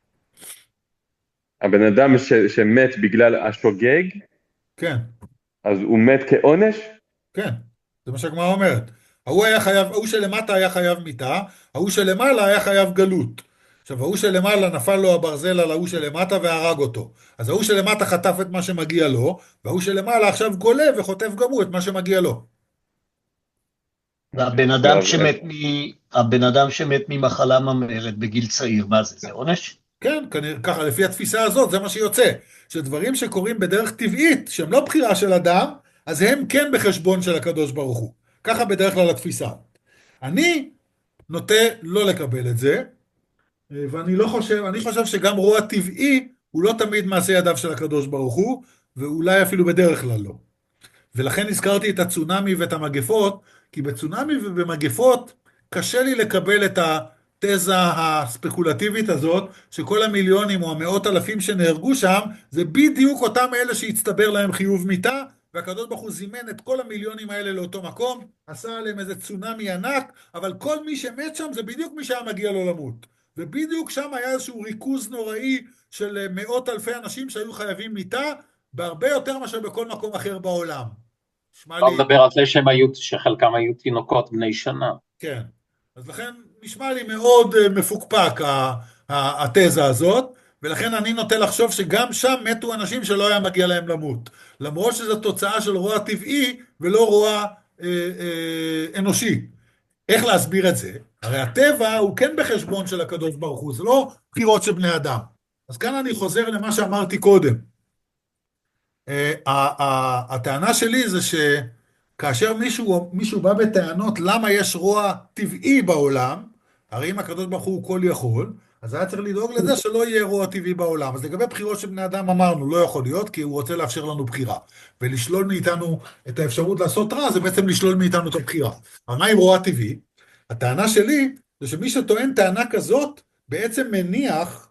הבן אדם שמת בגלל השוגג, כן, אז הוא מת כעונש? כן, זה מה שהגמרא אומרת. ההוא שלמטה היה חייב מיתה, ההוא שלמעלה היה חייב גלות. עכשיו, ההוא שלמעלה נפל לו הברזל על ההוא שלמטה והרג אותו. אז ההוא שלמטה חטף את מה שמגיע לו, וההוא שלמעלה עכשיו גולה וחוטף גם הוא את מה שמגיע לו. הבן אדם שמת ממחלה ממארת בגיל צעיר, מה זה? זה עונש? כן, ככה, לפי התפיסה הזאת, זה מה שיוצא. שדברים שקורים בדרך טבעית, שהם לא בחירה של אדם, אז הם כן בחשבון של הקדוש ברוך הוא. ככה בדרך כלל התפיסה. אני נוטה לא לקבל את זה, ואני לא חושב, אני חושב שגם רוע טבעי הוא לא תמיד מעשה ידיו של הקדוש ברוך הוא, ואולי אפילו בדרך כלל לא. ולכן הזכרתי את הצונאמי ואת המגפות, כי בצונאמי ובמגפות קשה לי לקבל את התזה הספקולטיבית הזאת, שכל המיליונים או המאות אלפים שנהרגו שם, זה בדיוק אותם אלה שהצטבר להם חיוב מיתה, והקדוש ברוך הוא זימן את כל המיליונים האלה לאותו מקום, עשה עליהם איזה צונאמי ענק, אבל כל מי שמת שם זה בדיוק מי שהיה מגיע לו למות. ובדיוק שם היה איזשהו ריכוז נוראי של מאות אלפי אנשים שהיו חייבים מיתה, בהרבה יותר מאשר בכל מקום אחר בעולם. לא מדבר על זה שחלקם היו תינוקות בני שנה. כן, אז לכן נשמע לי מאוד מפוקפק התזה הזאת, ולכן אני נוטה לחשוב שגם שם מתו אנשים שלא היה מגיע להם למות, למרות שזו תוצאה של רוע טבעי ולא רוע אנושי. איך להסביר את זה? הרי הטבע הוא כן בחשבון של הקדוש ברוך הוא, זה לא בחירות של בני אדם. אז כאן אני חוזר למה שאמרתי קודם. הטענה שלי זה שכאשר מישהו בא בטענות למה יש רוע טבעי בעולם, הרי אם הקדוש ברוך הוא כל יכול, אז היה צריך לדאוג לזה שלא יהיה רוע טבעי בעולם. אז לגבי בחירות של בני אדם אמרנו, לא יכול להיות, כי הוא רוצה לאפשר לנו בחירה. ולשלול מאיתנו את האפשרות לעשות רע, זה בעצם לשלול מאיתנו את הבחירה. אבל מה עם רוע טבעי? הטענה שלי זה שמי שטוען טענה כזאת, בעצם מניח,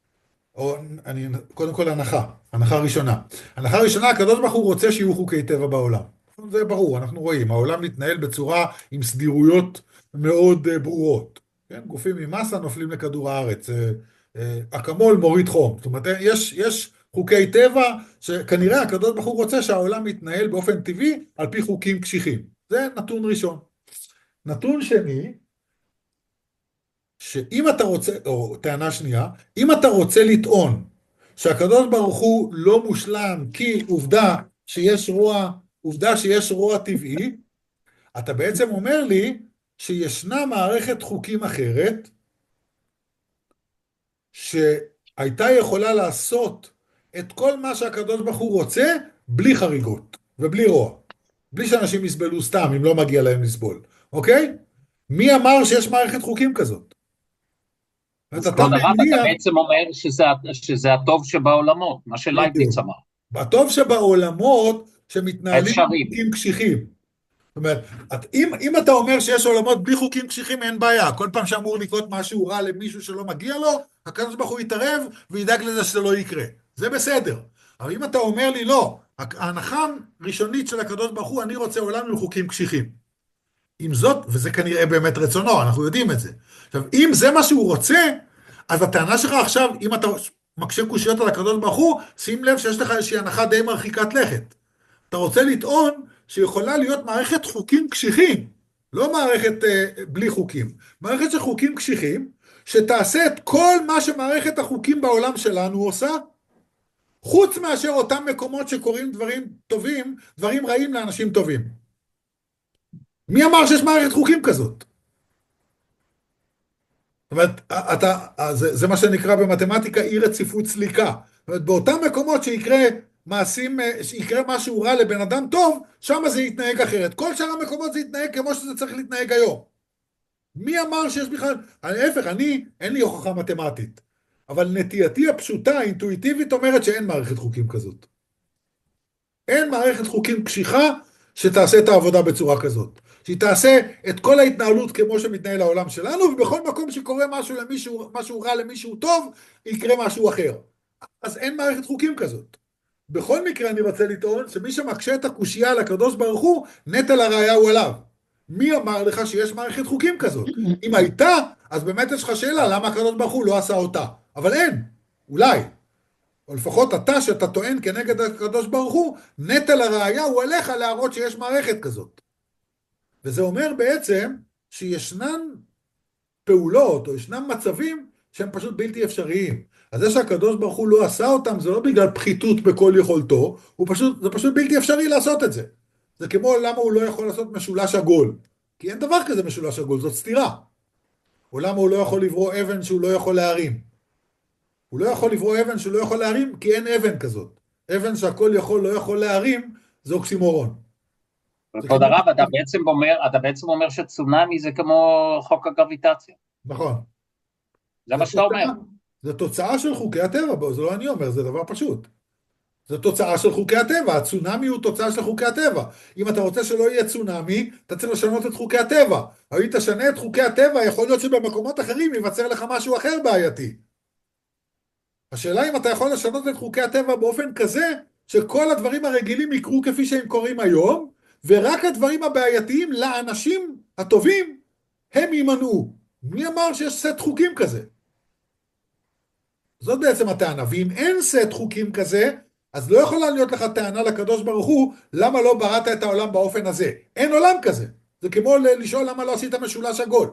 קודם כל הנחה ראשונה. הנחה ראשונה, הקדוש ברוך הוא רוצה שיהיו חוקי טבע בעולם. זה ברור, אנחנו רואים, העולם מתנהל בצורה עם סדירויות מאוד ברורות. כן? גופים ממסה נופלים לכדור הארץ, אקמול מוריד חום. זאת אומרת, יש חוקי טבע שכנראה הקדוש ברוך הוא רוצה שהעולם מתנהל באופן טבעי על פי חוקים קשיחים. זה נתון ראשון. נתון שני, שאם אתה רוצה, או טענה שנייה, אם אתה רוצה לטעון שהקדוש ברוך הוא לא מושלם כי עובדה שיש רוע טבעי, אתה בעצם אומר לי שישנה מערכת חוקים אחרת שהייתה יכולה לעשות את כל מה שהקדוש ברוך הוא רוצה בלי חריגות ובלי רוע. בלי שאנשים יסבלו סתם אם לא מגיע להם לסבול. אוקיי? מי אמר שיש מערכת חוקים כזאת? אז כבוד הרב, אתה בעצם אומר שזה הטוב שבעולמות, מה שלייבניץ אמר. הטוב שבעולמות שמתנהלים חוקים קשיחים. זאת אומרת, אם אתה אומר שיש עולמות בלי חוקים קשיחים, אין בעיה. כל פעם שאמור לקרות משהו רע למישהו שלא מגיע לו, הקדוש ברוך הוא יתערב וידאג לזה שזה לא יקרה. זה בסדר. אבל אם אתה אומר לי לא, ההנחה הראשונית של הקדוש ברוך הוא, אני רוצה עולם עם חוקים קשיחים. עם זאת, וזה כנראה באמת רצונו, אנחנו יודעים את זה. עכשיו, אם זה מה שהוא רוצה, אז הטענה שלך עכשיו, אם אתה מקשה קושיות על הקדוש ברוך הוא, שים לב שיש לך איזושהי הנחה די מרחיקת לכת. אתה רוצה לטעון שיכולה להיות מערכת חוקים קשיחים, לא מערכת בלי חוקים, מערכת של חוקים קשיחים, שתעשה את כל מה שמערכת החוקים בעולם שלנו עושה, חוץ מאשר אותם מקומות שקוראים דברים טובים, דברים רעים לאנשים טובים. מי אמר שיש מערכת חוקים כזאת? זאת אומרת, זה מה שנקרא במתמטיקה אי רציפות סליקה. זאת אומרת, באותם מקומות שיקרה משהו רע לבן אדם טוב, שם זה יתנהג אחרת. כל שאר המקומות זה יתנהג כמו שזה צריך להתנהג היום. מי אמר שיש בכלל? להפך, אין לי הוכחה מתמטית. אבל נטייתי הפשוטה, האינטואיטיבית, אומרת שאין מערכת חוקים כזאת. אין מערכת חוקים קשיחה שתעשה את העבודה בצורה כזאת. שהיא תעשה את כל ההתנהלות כמו שמתנהל העולם שלנו, ובכל מקום שקורה משהו רע למישהו טוב, יקרה משהו אחר. אז אין מערכת חוקים כזאת. בכל מקרה אני רוצה לטעון שמי שמקשה את הקושייה על הקדוש ברוך הוא, נטל הראיה הוא עליו. מי אמר לך שיש מערכת חוקים כזאת? אם הייתה, אז באמת יש לך שאלה למה הקדוש ברוך הוא לא עשה אותה. אבל אין, אולי. או לפחות שאתה טוען כנגד הקדוש ברוך הוא, נטל הראיה הוא עליך להראות שיש מערכת כזאת. וזה אומר בעצם שישנן פעולות או ישנם מצבים שהם פשוט בלתי אפשריים. אז זה שהקדוש ברוך הוא לא עשה אותם, זה לא בגלל פחיתות בכל יכולתו, זה פשוט בלתי אפשרי לעשות את זה. זה כמו למה הוא לא יכול לעשות משולש עגול. כי אין דבר כזה משולש עגול, זאת סתירה. או למה הוא לא יכול לברוא אבן שהוא לא יכול להרים. הוא לא יכול לברוא אבן שהוא לא יכול להרים, כי אין אבן כזאת. אבן שהכל יכול לא יכול להרים, זה אוקסימורון. כבוד הרב, אתה בעצם אומר שצונאמי זה כמו חוק הגרביטציה. נכון. זה מה שאתה אומר. זה תוצאה של חוקי הטבע, זה לא אני אומר, זה דבר פשוט. זה תוצאה של חוקי הטבע, הצונאמי הוא תוצאה של חוקי הטבע. אם אתה רוצה שלא יהיה צונאמי, אתה צריך לשנות את חוקי הטבע. אבל אם תשנה את חוקי הטבע, יכול להיות שבמקומות אחרים ייווצר לך משהו אחר בעייתי. השאלה אם אתה יכול לשנות את חוקי הטבע באופן כזה, שכל הדברים הרגילים יקרו כפי שהם קוראים היום, ורק הדברים הבעייתיים לאנשים הטובים, הם יימנעו. מי אמר שיש סט חוקים כזה? זאת בעצם הטענה, ואם אין סט חוקים כזה, אז לא יכולה להיות לך טענה לקדוש ברוך הוא, למה לא בראת את העולם באופן הזה? אין עולם כזה. זה כמו לשאול למה לא עשית משולש עגול.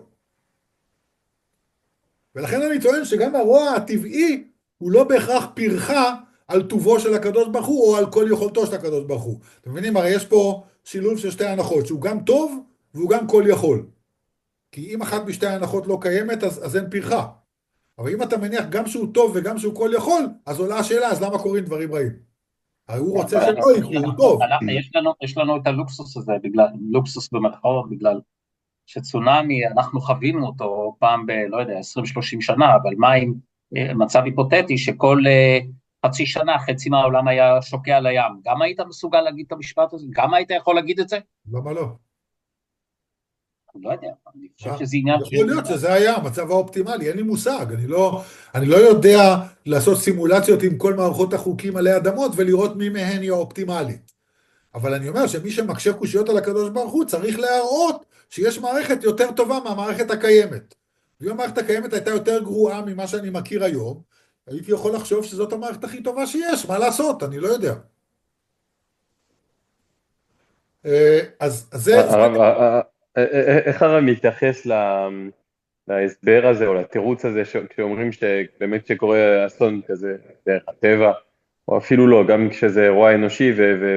ולכן אני טוען שגם הרוע הטבעי, הוא לא בהכרח פרחה על טובו של הקדוש ברוך הוא, או על כל יכולתו של הקדוש ברוך הוא. אתם מבינים? הרי יש פה שילוב של שתי הנחות, שהוא גם טוב, והוא גם כל יכול. כי אם אחת משתי ההנחות לא קיימת, אז אין פרחה. אבל אם אתה מניח גם שהוא טוב וגם שהוא כל יכול, אז עולה השאלה, אז למה קוראים דברים רעים? הרי הוא רוצה שלא יקרו, הוא טוב. יש לנו את הלוקסוס הזה, לוקסוס במרכאות, בגלל שצונאמי, אנחנו חווינו אותו פעם לא יודע, 20-30 שנה, אבל מה עם מצב היפותטי שכל חצי שנה, חצי מהעולם היה שוקע על הים, גם היית מסוגל להגיד את המשפט הזה? גם היית יכול להגיד את זה? למה לא? אני לא יודע, אני חושב שזה עניין... יכול להיות שזה היה המצב האופטימלי, אין לי מושג, אני לא יודע לעשות סימולציות עם כל מערכות החוקים עלי אדמות ולראות מי מהן היא האופטימלית. אבל אני אומר שמי שמקשה קושיות על הקדוש ברוך הוא צריך להראות שיש מערכת יותר טובה מהמערכת הקיימת. ואם המערכת הקיימת הייתה יותר גרועה ממה שאני מכיר היום, הייתי יכול לחשוב שזאת המערכת הכי טובה שיש, מה לעשות, אני לא יודע. אז זה... איך הרב מתייחס להסבר הזה או לתירוץ הזה כשאומרים שבאמת שקורה אסון כזה דרך הטבע, או אפילו לא, גם כשזה רוע אנושי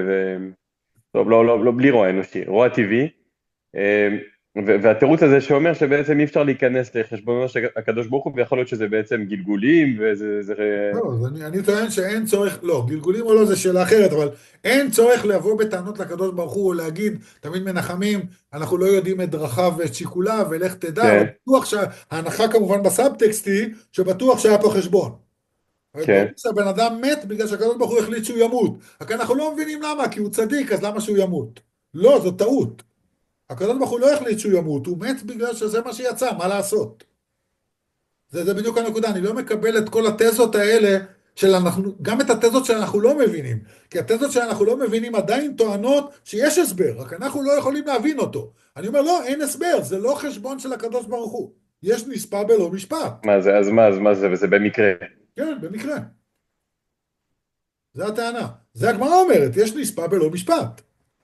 לא, בלי רוע אנושי, רוע טבעי, והתירוץ הזה שאומר שבעצם אי אפשר להיכנס לחשבונו של הקדוש ברוך הוא, ויכול להיות שזה בעצם גלגולים, לא, אני טוען שאין צורך, לא, גלגולים או לא זה שאלה אחרת, אבל אין צורך לבוא בטענות לקדוש ברוך הוא, או להגיד, תמיד מנחמים, אנחנו לא יודעים את דרכיו ואת שיקוליו, ולך תדע, בטוח שההנחה כמובן בסאבטקסט היא, שבטוח שהיה פה חשבון. הבן אדם מת בגלל שהקדוש ברוך הוא החליט שהוא ימות, רק אנחנו לא מבינים למה, כי הוא צדיק, אז למה שהוא ימות? לא, זו טעות. הקדוש ברוך הוא לא החליט שהוא ימות, הוא מת בגלל שזה מה שיצא, מה לעשות? זה בדיוק הנקודה, אני לא מקבל את כל התזות האלה, גם את התזות שאנחנו לא מבינים, כי התזות שאנחנו לא מבינים עדיין טוענות שיש הסבר, רק אנחנו לא יכולים להבין אותו. אני אומר, לא, אין הסבר, זה לא חשבון של הקדוש ברוך הוא, יש נספה בלא משפט. מה זה, אז מה זה, וזה במקרה? כן, במקרה. זה הטענה, זה הגמרא אומרת, יש נספה בלא משפט.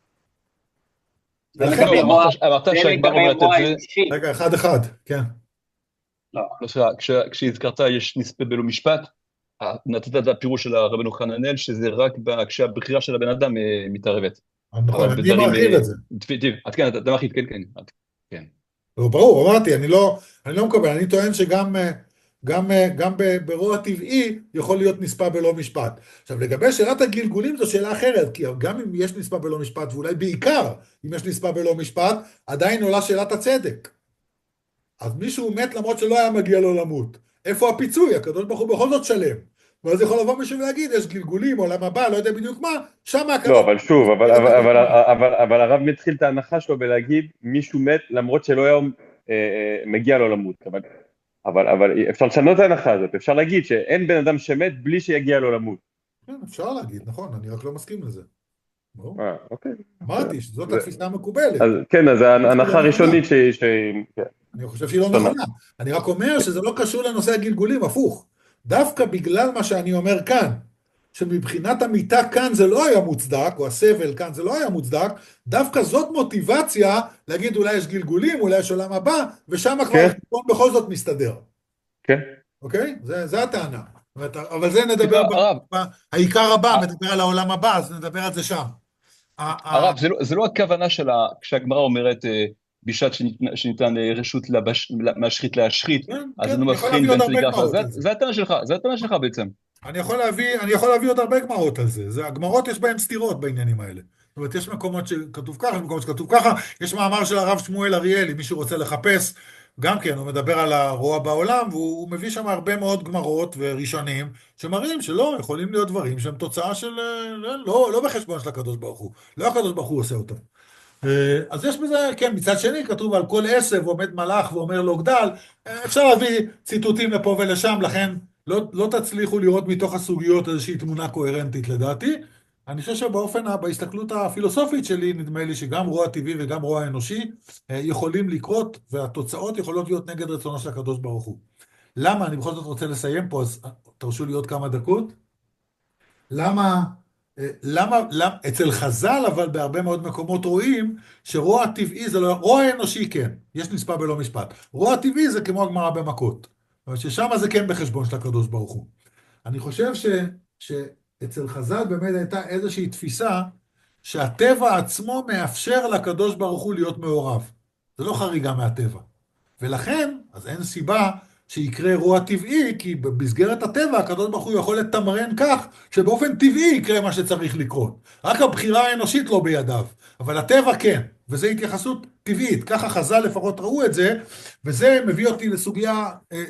אמרת שהגמרא אומרת את זה... רגע, אחד, כן. לא, כשהזכרת יש נספה בלא משפט, נתת את הפירוש של רבנו חננאל, שזה רק כשהבחירה של הבן אדם מתערבת. נכון, אני מרחיב את זה. כן, אתה מרחיב, כן. לא, ברור, אמרתי, אני לא מקבל, אני טוען שגם ברוע טבעי יכול להיות נספה בלא משפט. עכשיו, לגבי שאלת הגלגולים זו שאלה אחרת, כי גם אם יש נספה בלא משפט, ואולי בעיקר אם יש נספה בלא משפט, עדיין עולה שאלת הצדק. אז מישהו מת למרות שלא היה מגיע לו למות. איפה הפיצוי? הקדוש ברוך הוא בכל זאת שלם. ואז יכול לבוא מישהו ולהגיד, יש גלגולים, עולם הבא, לא יודע בדיוק מה, שם הקדוש... לא, אבל שוב, אבל הרב מתחיל את ההנחה שלו בלהגיד, מישהו מת למרות שלא היה מגיע לו למות. אבל אפשר לשנות את ההנחה הזאת, אפשר להגיד שאין בן אדם שמת בלי שיגיע לו למות. כן, אפשר להגיד, נכון, אני רק לא מסכים לזה. ברור. אוקיי. אמרתי שזאת התפיסה המקובלת. כן, אז ההנחה הראשונית אני חושב שהיא לא נכונה. אני רק אומר שזה לא קשור לנושא הגלגולים, הפוך. דווקא בגלל מה שאני אומר כאן, שמבחינת המיטה כאן זה לא היה מוצדק, או הסבל כאן זה לא היה מוצדק, דווקא זאת מוטיבציה להגיד אולי יש גלגולים, אולי יש עולם הבא, ושם כבר החשבון בכל זאת מסתדר. כן. אוקיי? זה הטענה. אבל זה נדבר, העיקר הבא מדבר על העולם הבא, אז נדבר על זה שם. הרב, זה לא הכוונה שלה, כשהגמרא אומרת, בשעת שניתן רשות מהשחית להשחית, אז אנו מבחין בין טריגר אחר. זה הטענה שלך בעצם. אני יכול להביא עוד הרבה גמרות על זה. הגמרות יש בהן סתירות בעניינים האלה. זאת אומרת, יש מקומות שכתוב ככה, מקומות שכתוב ככה, יש מאמר של הרב שמואל אריאלי, מי שרוצה לחפש, גם כן, הוא מדבר על הרוע בעולם, והוא מביא שם הרבה מאוד גמרות וראשונים, שמראים שלא, יכולים להיות דברים שהם תוצאה של, לא בחשבון של הקדוש ברוך הוא, לא הקדוש ברוך הוא עושה אותם. אז יש בזה, כן, מצד שני כתוב על כל עשב עומד מלאך ואומר לו גדל, אפשר להביא ציטוטים לפה ולשם, לכן לא תצליחו לראות מתוך הסוגיות איזושהי תמונה קוהרנטית לדעתי. אני חושב בהסתכלות הפילוסופית שלי, נדמה לי שגם רוע טבעי וגם רוע אנושי יכולים לקרות, והתוצאות יכולות להיות נגד רצונו של הקדוש ברוך הוא. למה? אני בכל זאת רוצה לסיים פה, אז תרשו לי עוד כמה דקות. למה אצל חז"ל, אבל בהרבה מאוד מקומות רואים שרוע טבעי זה לא, רוע אנושי כן, יש נספה בלא משפט. רוע טבעי זה כמו הגמרא במכות, אבל ששם זה כן בחשבון של הקדוש ברוך הוא. אני חושב שאצל חז"ל באמת הייתה איזושהי תפיסה שהטבע עצמו מאפשר לקדוש ברוך הוא להיות מעורב. זה לא חריגה מהטבע. ולכן, אז אין סיבה שיקרה רוע טבעי, כי במסגרת הטבע הקדוש ברוך הוא יכול לתמרן כך שבאופן טבעי יקרה מה שצריך לקרות. רק הבחירה האנושית לא בידיו, אבל הטבע כן, וזו התייחסות טבעית, ככה חז"ל לפחות ראו את זה, וזה מביא אותי לסוגיה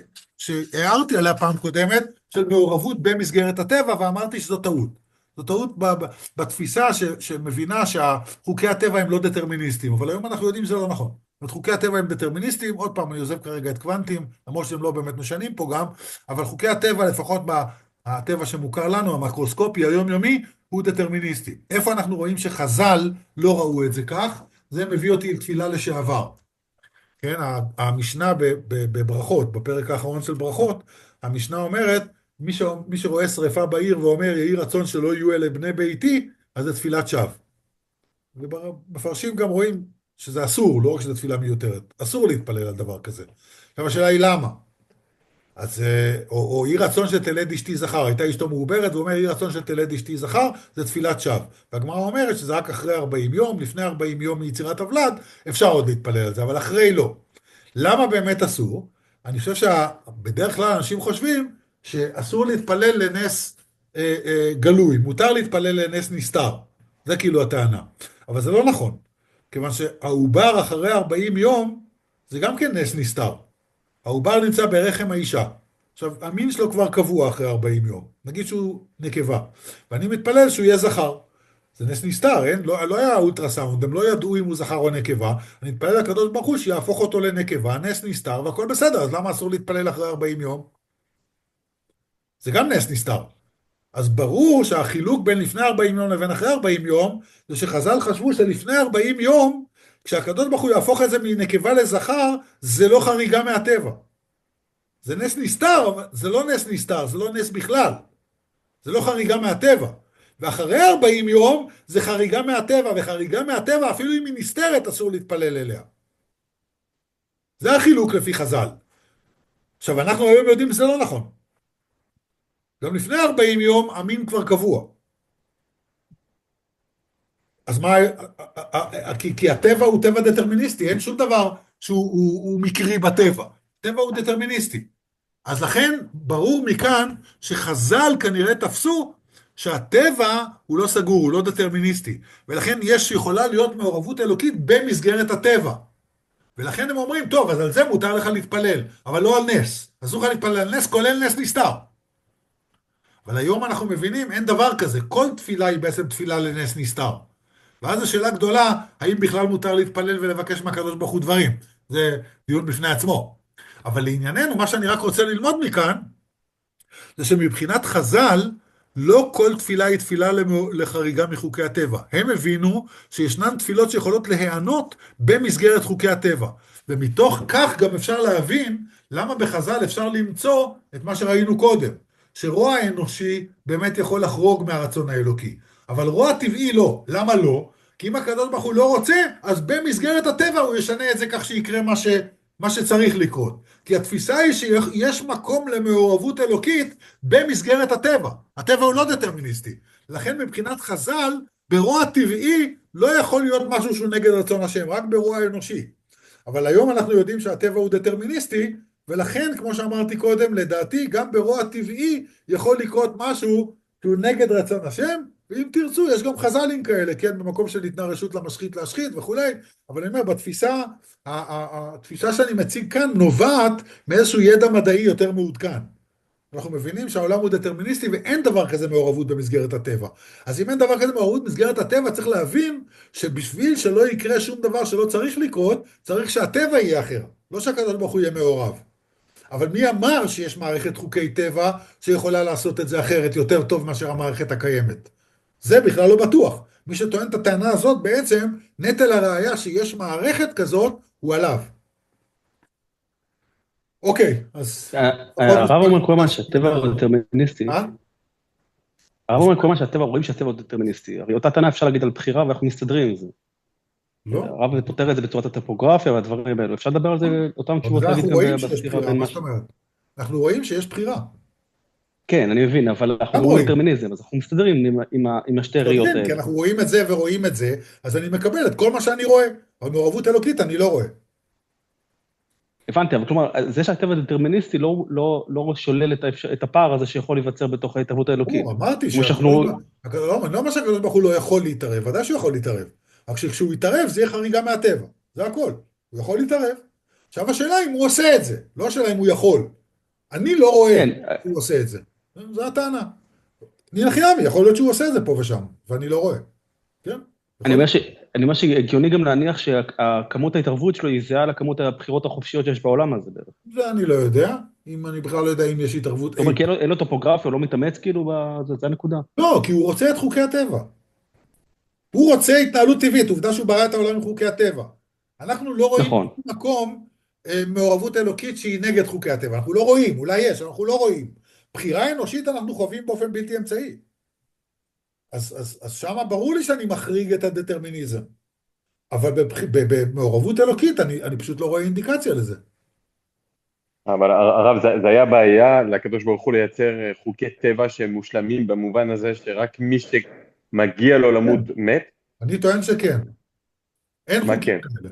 שהערתי עליה פעם קודמת, של מעורבות במסגרת הטבע, ואמרתי שזו טעות. זו טעות בתפיסה שמבינה שחוקי הטבע הם לא דטרמיניסטיים, אבל היום אנחנו יודעים שזה לא נכון. חוקי הטבע הם דטרמיניסטיים, עוד פעם אני עוזב כרגע את קוונטים, למרות שהם לא באמת משנים פה גם, אבל חוקי הטבע, לפחות הטבע שמוכר לנו, המקרוסקופי היומיומי, הוא דטרמיניסטי. איפה אנחנו רואים שחז"ל לא ראו את זה כך? זה מביא אותי לתפילה לשעבר. כן, המשנה בברכות, בפרק האחרון של ברכות, המשנה אומרת, מי שרואה שריפה בעיר ואומר, יהי רצון שלא יהיו אלה בני ביתי, אז זה תפילת שווא. ובמפרשים גם רואים שזה אסור, לא רק שזה תפילה מיותרת. אסור להתפלל על דבר כזה. עכשיו השאלה היא למה? אז, או יהי רצון שתלד אשתי זכר, הייתה אשתו מעוברת, והוא אומר, יהי רצון שתלד אשתי זכר, זה תפילת שווא. והגמרא אומרת שזה רק אחרי 40 יום, לפני 40 יום מיצירת הוולד, אפשר עוד להתפלל על זה, אבל אחרי לא. למה באמת אסור? אני חושב שבדרך כלל אנשים חושבים שאסור להתפלל לנס גלוי, מותר להתפלל לנס נסתר. זה כאילו הטענה. אבל זה לא נכון. כיוון שהעובר אחרי 40 יום, זה גם כן נס נסתר. העובר נמצא ברחם האישה. עכשיו, המין שלו כבר קבוע אחרי 40 יום. נגיד שהוא נקבה. ואני מתפלל שהוא יהיה זכר. זה נס נסתר, אין? לא היה אולטרסאונד, הם לא ידעו אם הוא זכר או נקבה. אני מתפלל לקדוש ברוך הוא שיהפוך אותו לנקבה, נס נסתר, והכל בסדר, אז למה אסור להתפלל אחרי 40 יום? זה גם נס נסתר. אז ברור שהחילוק בין לפני 40 יום לבין אחרי 40 יום, זה שחז"ל חשבו שלפני 40 יום, כשהקדוש ברוך הוא יהפוך את זה מנקבה לזכר, זה לא חריגה מהטבע. זה נס נסתר, זה לא נס נסתר, זה לא נס בכלל. זה לא חריגה מהטבע. ואחרי 40 יום זה חריגה מהטבע, וחריגה מהטבע אפילו אם היא נסתרת אסור להתפלל אליה. זה החילוק לפי חז"ל. עכשיו אנחנו היום יודעים שזה לא נכון. גם לפני 40 יום המין כבר קבוע. אז מה, כי הטבע הוא טבע דטרמיניסטי, אין שום דבר שהוא מקרי בטבע. טבע הוא דטרמיניסטי. אז לכן ברור מכאן שחז"ל כנראה תפסו שהטבע הוא לא סגור, הוא לא דטרמיניסטי. ולכן יכולה להיות מעורבות אלוקית במסגרת הטבע. ולכן הם אומרים, טוב, אז על זה מותר לך להתפלל, אבל לא על נס. אסור לך להתפלל על נס, כולל נס נסתר. אבל היום אנחנו מבינים, אין דבר כזה. כל תפילה היא בעצם תפילה לנס נסתר. ואז השאלה גדולה, האם בכלל מותר להתפלל ולבקש מהקדוש ברוך הוא דברים? זה דיון בפני עצמו. אבל לענייננו, מה שאני רק רוצה ללמוד מכאן, זה שמבחינת חז"ל, לא כל תפילה היא תפילה לחריגה מחוקי הטבע. הם הבינו שישנן תפילות שיכולות להיענות במסגרת חוקי הטבע. ומתוך כך גם אפשר להבין למה בחז"ל אפשר למצוא את מה שראינו קודם. שרוע האנושי באמת יכול לחרוג מהרצון האלוקי. אבל רוע טבעי לא. למה לא? כי אם הקדוש ברוך הוא לא רוצה, אז במסגרת הטבע הוא ישנה את זה כך שיקרה מה שצריך לקרות. כי התפיסה היא שיש מקום למעורבות אלוקית במסגרת הטבע. הטבע הוא לא דטרמיניסטי. לכן מבחינת חז"ל, ברוע טבעי לא יכול להיות משהו שהוא נגד רצון השם, רק ברוע האנושי. אבל היום אנחנו יודעים שהטבע הוא דטרמיניסטי, ולכן, כמו שאמרתי קודם, לדעתי, גם ברוע טבעי יכול לקרות משהו שהוא נגד רצון השם, ואם תרצו, יש גם חז"לים כאלה, כן, במקום שניתנה רשות למשחית להשחית וכולי, אבל אני אומר, התפיסה שאני מציג כאן נובעת מאיזשהו ידע מדעי יותר מעודכן. אנחנו מבינים שהעולם הוא דטרמיניסטי ואין דבר כזה מעורבות במסגרת הטבע. אז אם אין דבר כזה מעורבות במסגרת הטבע, צריך להבין שבשביל שלא יקרה שום דבר שלא צריך לקרות, צריך שהטבע יהיה אחר, לא שהקדוש ברוך הוא יהיה מעורב. אבל מי אמר שיש מערכת חוקי טבע שיכולה לעשות את זה אחרת יותר טוב מאשר המערכת הקיימת? זה בכלל לא בטוח. מי שטוען את הטענה הזאת בעצם, נטל הראיה שיש מערכת כזאת הוא עליו. אוקיי, אז... הרב אומר כל מה שהטבע הוא דטרמיניסטי. הרב אומר כל מה שהטבע, רואים שהטבע הוא דטרמיניסטי. הרי אותה טענה אפשר להגיד על בחירה ואנחנו מסתדרים עם זה. לא. הרב פותר את זה בצורת הטופוגרפיה והדברים האלו. אפשר לדבר על זה, אותם תשובות להגיד גם בסתירה בין מה... אנחנו רואים שיש בחירה. כן, אני מבין, אבל אנחנו רואים דטרמיניזם, אז אנחנו מסתדרים עם השתי ראיות האלה. כי אנחנו רואים את זה ורואים את זה, אז אני מקבל את כל מה שאני רואה. אבל מעורבות אלוקית אני לא רואה. הבנתי, אבל כלומר, זה שהטבע דטרמיניסטי לא שולל את הפער הזה שיכול להיווצר בתוך ההתערבות האלוקית. אמרתי לא מה שהקדוש ברוך הוא לא יכול להתערב, ודאי שהוא יכול להתערב. רק שכשהוא יתערב זה יהיה חריגה מהטבע, זה הכל. הוא יכול להתערב. עכשיו השאלה אם הוא עושה את זה, לא השאלה אם הוא יכול. אני לא רואה שהוא עושה את זה. זו הטענה. אני נחיימי, יכול להיות שהוא עושה את זה פה ושם, ואני לא רואה. כן? אני אומר שהגיוני גם להניח שהכמות ההתערבות שלו היא זהה לכמות הבחירות החופשיות שיש בעולם הזה בערך. זה אני לא יודע, אם אני בכלל לא יודע אם יש התערבות. זאת אומרת, כי אין לו טופוגרפיה, הוא לא מתאמץ כאילו, זה הנקודה. לא, כי הוא רוצה את חוקי הטבע. הוא רוצה התנהלות טבעית, עובדה שהוא ברא את העולם עם חוקי הטבע. אנחנו לא רואים מקום מעורבות אלוקית שהיא נגד חוקי הטבע. אנחנו לא רואים, אולי יש, אנחנו לא רואים. בחירה אנושית אנחנו חווים באופן בלתי אמצעי. אז שם ברור לי שאני מחריג את הדטרמיניזם. אבל במעורבות אלוקית אני פשוט לא רואה אינדיקציה לזה. אבל הרב, זה היה בעיה לקדוש ברוך הוא לייצר חוקי טבע שמושלמים במובן הזה שרק מי שמגיע לו למות מת? אני טוען שכן. אין חוקים כאלה.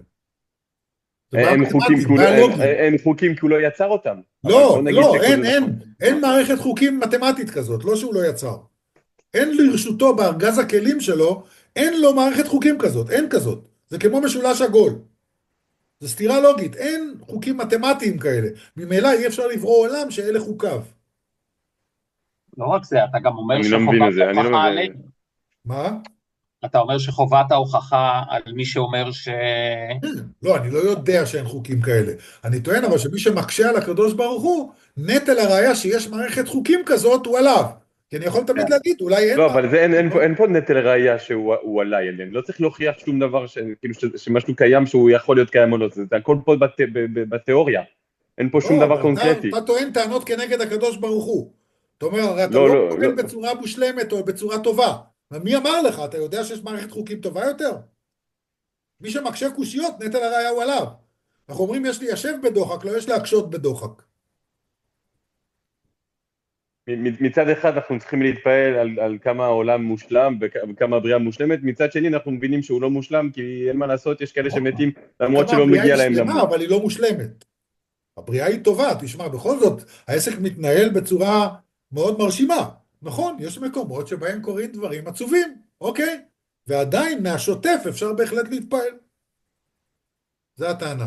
אין חוקים כי הוא לא יצר אותם. לא, אין מערכת חוקים מתמטית כזאת, לא שהוא לא יצר. אין לרשותו בארגז הכלים שלו, אין לו מערכת חוקים כזאת, אין כזאת. זה כמו משולש עגול. זה סתירה לוגית, אין חוקים מתמטיים כאלה. ממילא אי אפשר לברוא עולם שאלה חוקיו. לא רק זה, אתה גם אומר שחובת ההוכחה עלינו. מה? אתה אומר שחובת ההוכחה על מי שאומר לא, אני לא יודע שאין חוקים כאלה. אני טוען אבל שמי שמקשה על הקדוש ברוך הוא, נטל הראיה שיש מערכת חוקים כזאת הוא עליו. כי אני יכול תמיד להגיד, אולי אין... לא, אבל אין פה נטל ראיה שהוא עליי, לא צריך להוכיח שום דבר שמשהו קיים שהוא יכול להיות קיים או לא, זה הכל פה בתיאוריה, אין פה שום דבר קונקרטי. אתה טוען טענות כנגד הקדוש ברוך הוא, אתה אומר, הרי אתה לא טוען בצורה מושלמת או בצורה טובה, מי אמר לך, אתה יודע שיש מערכת חוקים טובה יותר? מי שמקשה קושיות, נטל הראיה הוא עליו. אנחנו אומרים, יש לי ישב בדוחק, לא יש להקשות בדוחק. מצד אחד אנחנו צריכים להתפעל על כמה העולם מושלם וכמה הבריאה מושלמת, מצד שני אנחנו מבינים שהוא לא מושלם, כי אין מה לעשות, יש כאלה שמתים למרות שלא מגיע להם למות. אבל היא לא מושלמת. הבריאה היא טובה, תשמע, בכל זאת, העסק מתנהל בצורה מאוד מרשימה. נכון, יש מקומות שבהם קורים דברים עצובים, אוקיי? ועדיין מהשוטף אפשר בהחלט להתפעל. זה הטענה.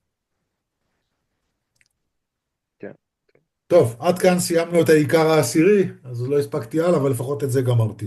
כן. טוב, עד כאן סיימנו את העיקר העשירי, אז לא הספקתי הלאה, אבל לפחות את זה גמרתי.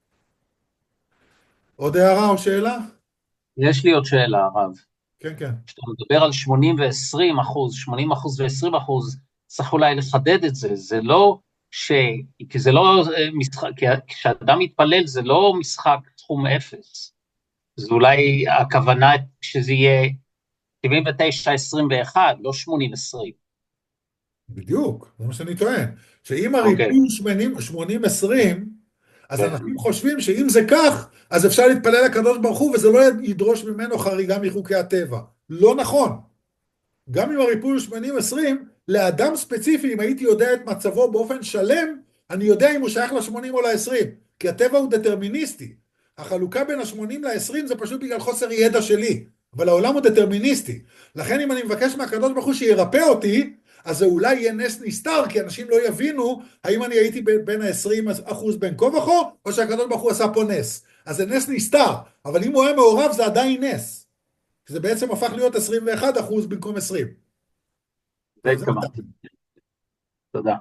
עוד הערה או שאלה? יש לי עוד שאלה, הרב. כן, כן. כשאתה מדבר על 80 ו-20 אחוז, 80 אחוז ו-20 אחוז, צריך אולי לחדד את זה, זה לא כי זה לא משחק, כשאדם מתפלל זה לא משחק תחום אפס, זה אולי הכוונה שזה יהיה 79-21, לא 80-20. בדיוק, זה מה שאני טוען, שאם הריפוי 80-20, אז אנשים חושבים שאם זה כך, אז אפשר להתפלל לקדוש ברוך הוא, וזה לא ידרוש ממנו חריגה מחוקי הטבע. לא נכון. גם אם הריפוי הוא 80-20, לאדם ספציפי, אם הייתי יודע את מצבו באופן שלם, אני יודע אם הוא שייך ל-80 או ל-20, כי הטבע הוא דטרמיניסטי. החלוקה בין ה-80 ל-20 זה פשוט בגלל חוסר ידע שלי, אבל העולם הוא דטרמיניסטי. לכן אם אני מבקש מהקדוש ברוך הוא שירפא אותי, אז זה אולי יהיה נס נסתר, כי אנשים לא יבינו האם אני הייתי בין ה-20% בין כה וכה, או שהקדוש ברוך הוא עשה פה נס. אז זה נס נסתר, אבל אם הוא היה מעורב זה עדיין נס. זה בעצם הפך להיות 21% במקום 20. זה התכוונתי. תודה.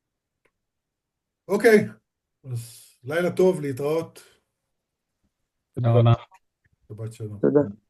אוקיי, אז לילה טוב, להתראות. תודה רבה. שבת שלום. תודה.